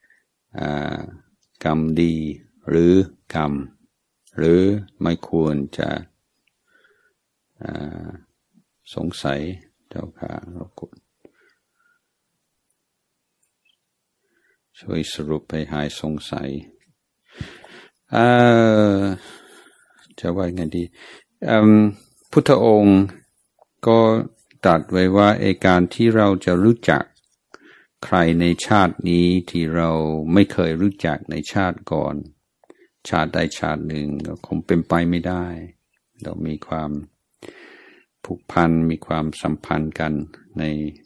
Speaker 1: กรรมดีหรือกรรมหรือไม่ควรจะสงสัยเจ้าค่ะรบกวนช่วยสรุปให้หายสงสัยจะว่าไงดีพุทธองค์ก็ตรัสไว้ว่าไอ้การที่เราจะรู้จักใครในชาตินี้ที่เราไม่เคยรู้จักในชาติก่อนชาติใดชาติหนึ่งก็คงเป็นไปไม่ได้เรามีความผูกพันมีความสัมพันธ์กันใน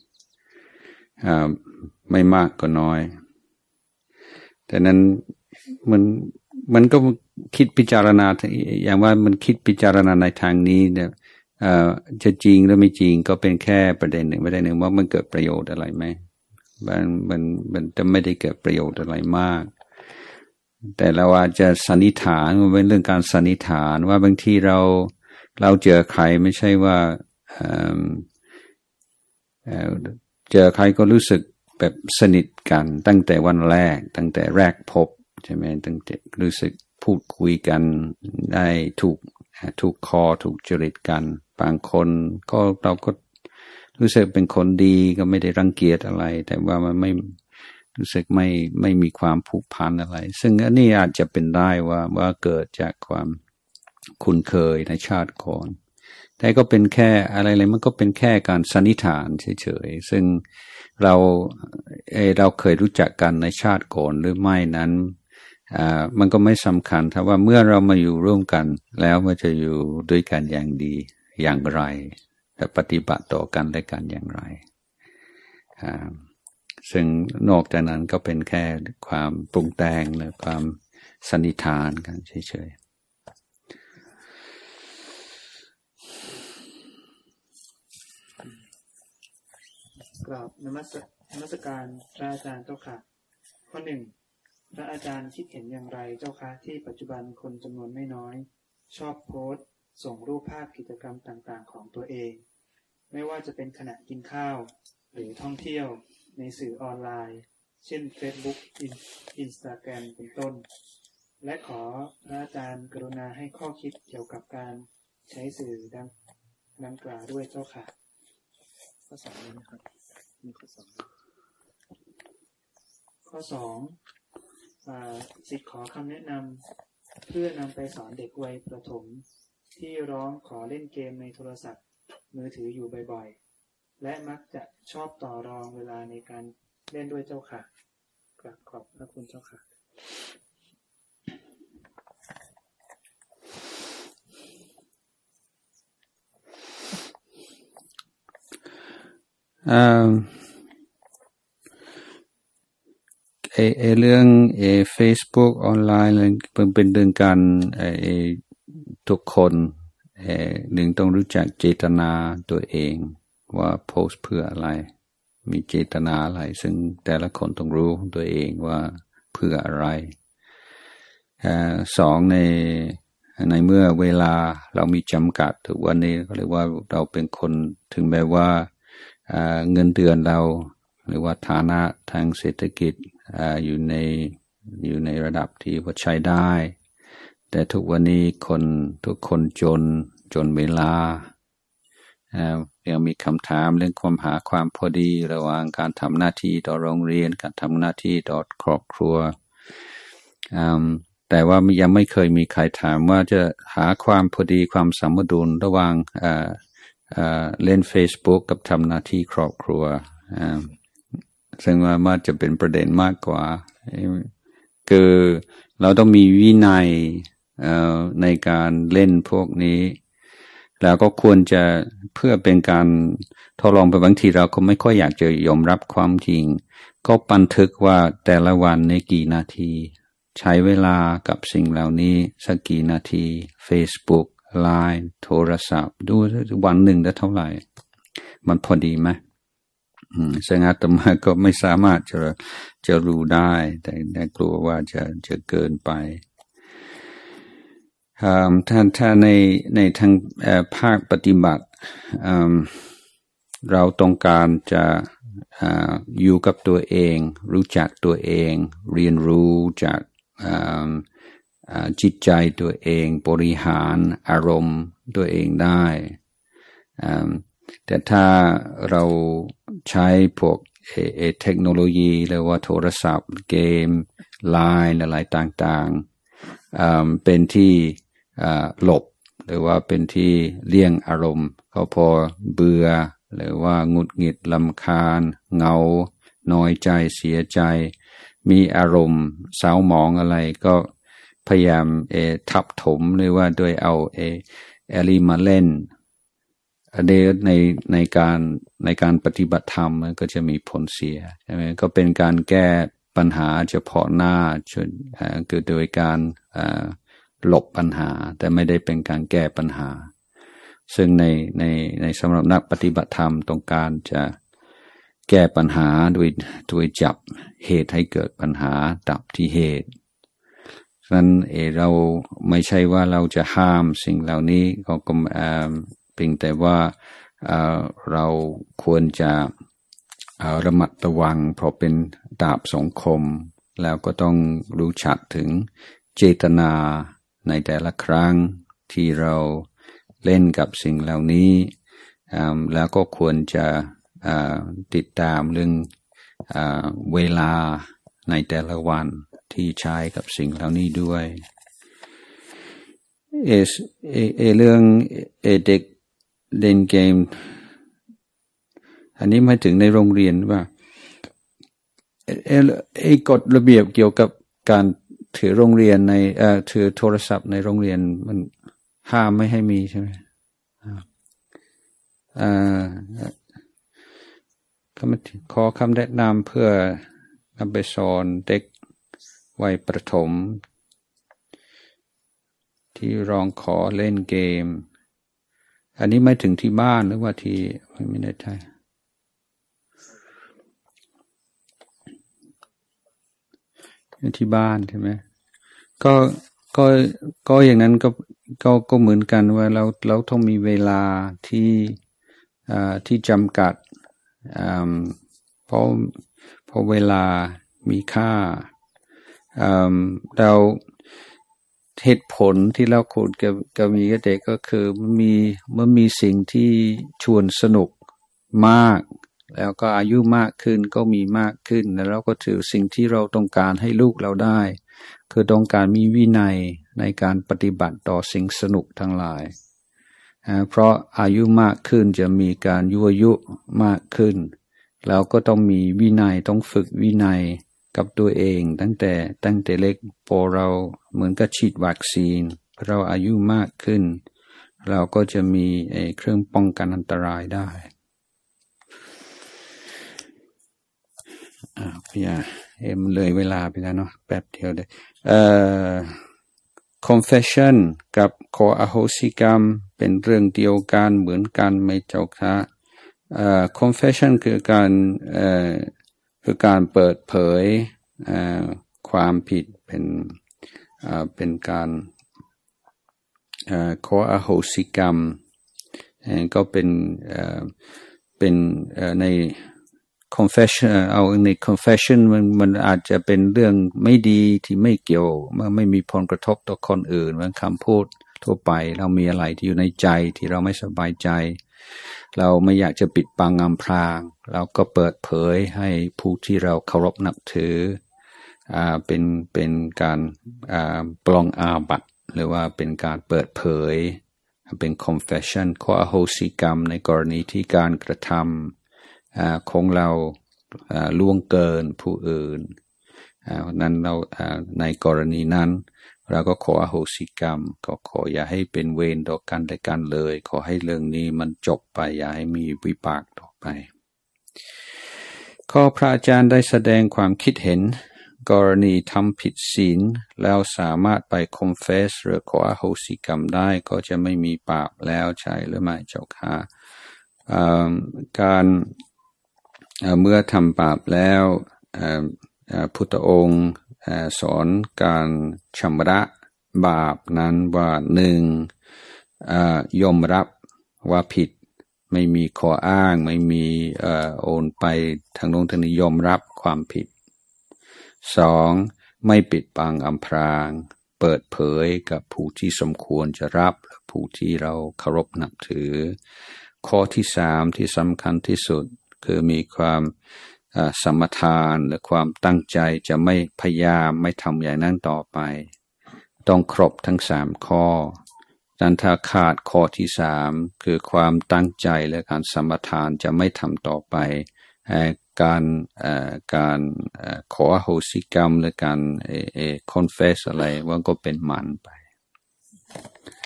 Speaker 1: ไม่มากก็น้อยแต่นั้นมันมันก็คิดพิจารณาอย่างว่ามันคิดพิจารณาในทางนี้เนี่ยจะจริงหรือไม่จริงก็เป็นแค่ประเด็นหนึ่งประเด็นหนึ่งว่ามันเกิดประโยชน์อะไรไหมมันมันมันจะไม่ได้เกิดประโยชน์อะไรมากแต่เราอาจจะสันนิษฐานมันเป็นเรื่องการสันนิษฐานว่าบางทีเราเราเจอใครไม่ใช่ว่าเอ่อเอ่อเจอใครก็รู้สึกแบบสนิทกันตั้งแต่วันแรกตั้งแต่แรกพบใช่ไหมตั้งแต่รู้สึกพูดคุยกันได้ถูกถูกคอถูกจริตกันบางคนก็เราก็รู้สึกเป็นคนดีก็ไม่ได้รังเกียจอะไรแต่ว่ามันไม่รู้สึกไม่ไม่มีความผูกพันอะไรซึ่งอันนี้อาจจะเป็นได้ว่าว่าเกิดจากความคุ้นเคยในชาติก่อนแต่ก็เป็นแค่อะไรเลยมันก็เป็นแค่การสันนิษฐานเฉยๆซึ่งเราเออเราเคยรู้จักกันในชาติก่อนหรือไม่นั้นอ่ามันก็ไม่สำคัญถ้าว่าเมื่อเรามาอยู่ร่วมกันแล้วมันจะอยู่ด้วยกันอย่างดีอย่างไรและปฏิบัติต่อกันและกันอย่างไรอ่าซึ่งนอกจากนั้นก็เป็นแค่ความปรุงแต่งหรือความสันนิษฐานกันเฉยๆ
Speaker 2: กราบนมัสนมัสการพระอาจารย์เจ้าค่ะข้อหนึ่งพระอาจารย์คิดเห็นอย่างไรเจ้าคะที่ปัจจุบันคนจำนวนไม่น้อยชอบโพสต์ส่งรูปภาพกิจกรรมต่างๆของตัวเองไม่ว่าจะเป็นขณะกินข้าวหรือท่องเที่ยวในสื่อออนไลน์เช่น Facebook Instagram เป็นต้นและขอพระอาจารย์กรุณาให้ข้อคิดเกี่ยวกับการใช้สื่อดังดังกล่าวด้วยเจ้าค่ะข้อสองนะครับมีข้อสองข้อสองสิทธิ์ขอคำแนะนำเพื่อนำไปสอนเด็กวัยประถมที่ร้องขอเล่นเกมในโทรศัพท์มือถืออยู่บ่อยๆและมักจะชอบต่อรองเวลาในการเล่นด้วยเจ้าค่ะกราบขอบพระคุณเจ้าค่ะ
Speaker 1: อ่าเอเอเรื่องเอ Facebook ออนไลน์เป็นเป็นเรื่องการเอทุกคนเอหนึ่งต้องรู้จักเจตนาตัวเองว่าโพสเพื่ออะไรมีเจตนาอะไรซึ่งแต่ละคนต้องรู้ตัวเองว่าเพื่ออะไรอ่าสองในในเมื่อเวลาเรามีจำกัดถึงวันนี้ก็เรียกว่าเราเป็นคนถึงแม้ว่าเงินเดือนเราหรือว่าฐานะทางเศรษฐกิจอยู่ในอยู่ในระดับที่ว่าใช้ได้แต่ทุกวันนี้คนทุกคนจนจนเวลายังมีคำถามเรื่องความหาความพอดีระหว่างการทำหน้าที่ต่อโรงเรียนการทำหน้าที่ต่อครอบครัวแต่ว่ายังไม่เคยมีใครถามว่าจะหาความพอดีความสมดุลระหว่างเล่น Facebook กับทำหน้าที่ครอบครัวซึ่งว่ามันจะเป็นประเด็นมากกว่าคือเราต้องมีวินัยในการเล่นพวกนี้แล้วก็ควรจะเพื่อเป็นการทดลองไปบางทีเราก็ไม่ค่อยอยากจะยอมรับความจริงก็บันทึกว่าแต่ละวันในกี่นาทีใช้เวลากับสิ่งเหล่านี้สักกี่นาที Facebook ไลน์ โทรศัพท์ดูวันหนึ่งได้เท่าไหร่มันพอดีไหมซึ่งอาตมาก็ไม่สามารถจะจะรู้ได้แต่แต่กลัวว่าจะจะเกินไปถ้าถ้าในในทางภาคปฏิบัติเราต้องการจะอยู่กับตัวเองรู้จักตัวเองเรียนรู้จากจิตใจตัวเองบริหารอารมณ์ตัวเองได้แต่ถ้าเราใช้พวกเทคโนโลยีหรือว่าโทรศัพท์เกมไลน์อะไรต่างๆเป็นที่หลบหรือว่าเป็นที่เลี่ยงอารมณ์เขาพอเบื่อหรือว่าหงุดหงิดรำคาญเหงาน้อยใจเสียใจมีอารมณ์เศร้าหมองอะไรก็พยายามเอทับถมหรือว่าโดยเอาเอแอลีมาเล่นอันนี้ในในการในการปฏิบัติธรรมมันก็จะมีผลเสียใช่ไหมก็เป็นการแก้ปัญหาเฉพาะหน้าคือโดยการหลบปัญหาแต่ไม่ได้เป็นการแก้ปัญหาซึ่งในในในสำหรับนักปฏิบัติธรรมต้องการจะแก้ปัญหาโดยโดยจับเหตุให้เกิดปัญหาดับที่เหตุฉะนั้นเอเราไม่ใช่ว่าเราจะห้ามสิ่งเหล่านี้ก็ก็เพียงแต่ว่าเราควรจะระมัดระวังเพราะเป็นดาบสองคมแล้วก็ต้องรู้ชัดถึงเจตนาในแต่ละครั้งที่เราเล่นกับสิ่งเหล่านี้แล้วก็ควรจะติดตามเรื่องเวลาในแต่ละวันที่ใช้กับสิ่งเหล่านี้ด้วยเอเอเอเรื่องเอเด็กเล่นเกมอันนี้หมายถึงในโรงเรียนว่าเอไอกฎระเบียบเกี่ยวกับการถือโรงเรียนในเอ่อถือโทรศัพท์ในโรงเรียนมันห้ามไม่ให้มีใช่ไหมอ่าขอคำแนะนำเพื่อนำไปสอนเด็กวัยประถมที่ร้องขอเล่นเกมอันนี้ไม่ถึงที่บ้านหรือว่าที่ไม่แน่ใจที่บ้านใช่ไหมก็ก็ก็อย่างนั้นก็ก็ก็เหมือนกันว่าเราเราต้องมีเวลาที่อ่าที่จำกัดอ่าเพราะเพราะเวลามีค่าอ่าเราเหตุผลที่เราคุยกับกับมีเด็กก็คือมันมีมันมีสิ่งที่ชวนสนุกมากแล้วก็อายุมากขึ้นก็มีมากขึ้นแล้วเราก็ถือสิ่งที่เราต้องการให้ลูกเราได้คือต้องการมีวินัยในการปฏิบัติต่อสิ่งสนุกทั้งหลายเพราะอายุมากขึ้นจะมีการยั่วยุมากขึ้นแล้วก็ต้องมีวินัยต้องฝึกวินัยกับตัวเองตั้งแต่ตั้งแต่เล็กพอเราเหมือนกับฉีดวัคซีนเราอายุมากขึ้นเราก็จะมีเครื่องป้องกันอันตรายได้อ่าพี่อ่ะเอ็มเลยเวลาไปแล้วเนาะแป๊บเดียวเลยเอ่อ confession กับขออโหสิกรรมเป็นเรื่องเดียวกันเหมือนกันไหมเจ้าคะเอ่อ confession คือการเอ่อคือการเปิดเผยเอ่อความผิดเป็นเอ่อเป็นการเอ่อขออโหสิกรรมก็เป็นเอ่อเป็นเอ่อในconfession เอาใน confession มันมันอาจจะเป็นเรื่องไม่ดีที่ไม่เกี่ยวมันไม่มีผลกระทบต่อคนอื่นมันคำพูดทั่วไปเรามีอะไรที่อยู่ในใจที่เราไม่สบายใจเราไม่อยากจะปิดบังอำพรางเราก็เปิดเผยให้ผู้ที่เราเคารพนับถืออ่าเป็นเป็นการอ่าปลองอาบัติหรือว่าเป็นการเปิดเผยเป็น confession ขออโหสิกรรมในกรณีที่การกระทำของเราล่วงเกินผู้อื่นนั้นเราในกรณีนั้นเราก็ขออโหสิกรรมก็ขออย่าให้เป็นเวรต่อกันและกันเลยขอให้เรื่องนี้มันจบไปอย่าให้มีวิบากต่อไปข้อพระอาจารย์ได้แสดงความคิดเห็นกรณีทำผิดศีลแล้วสามารถไป confess หรือขออโหสิกรรมได้ก็จะไม่มีบาปแล้วใช่หรือไม่เจ้าค่ะการเมื่อทำบาปแล้วพุทธองค์สอนการชำระบาปนั้นว่าหนึ่งยอมรับว่าผิดไม่มีข้ออ้างไม่มีโอนไปทางโน้นทางนี้ยอมรับความผิดสองไม่ปิดบังอำพรางเปิดเผยกับผู้ที่สมควรจะรับผู้ที่เราเคารพนับถือข้อที่สามที่สำคัญที่สุดคือมีความสมทานและความตั้งใจจะไม่พยายามไม่ทำอย่างนั้นต่อไปต้องครบทั้งสามข้อดังถ้าขาดข้อที่สามคือความตั้งใจและการสมทานจะไม่ทำต่อไปการการขออโหสิกรรมและการ confess อะไรว่าก็เป็นมันไป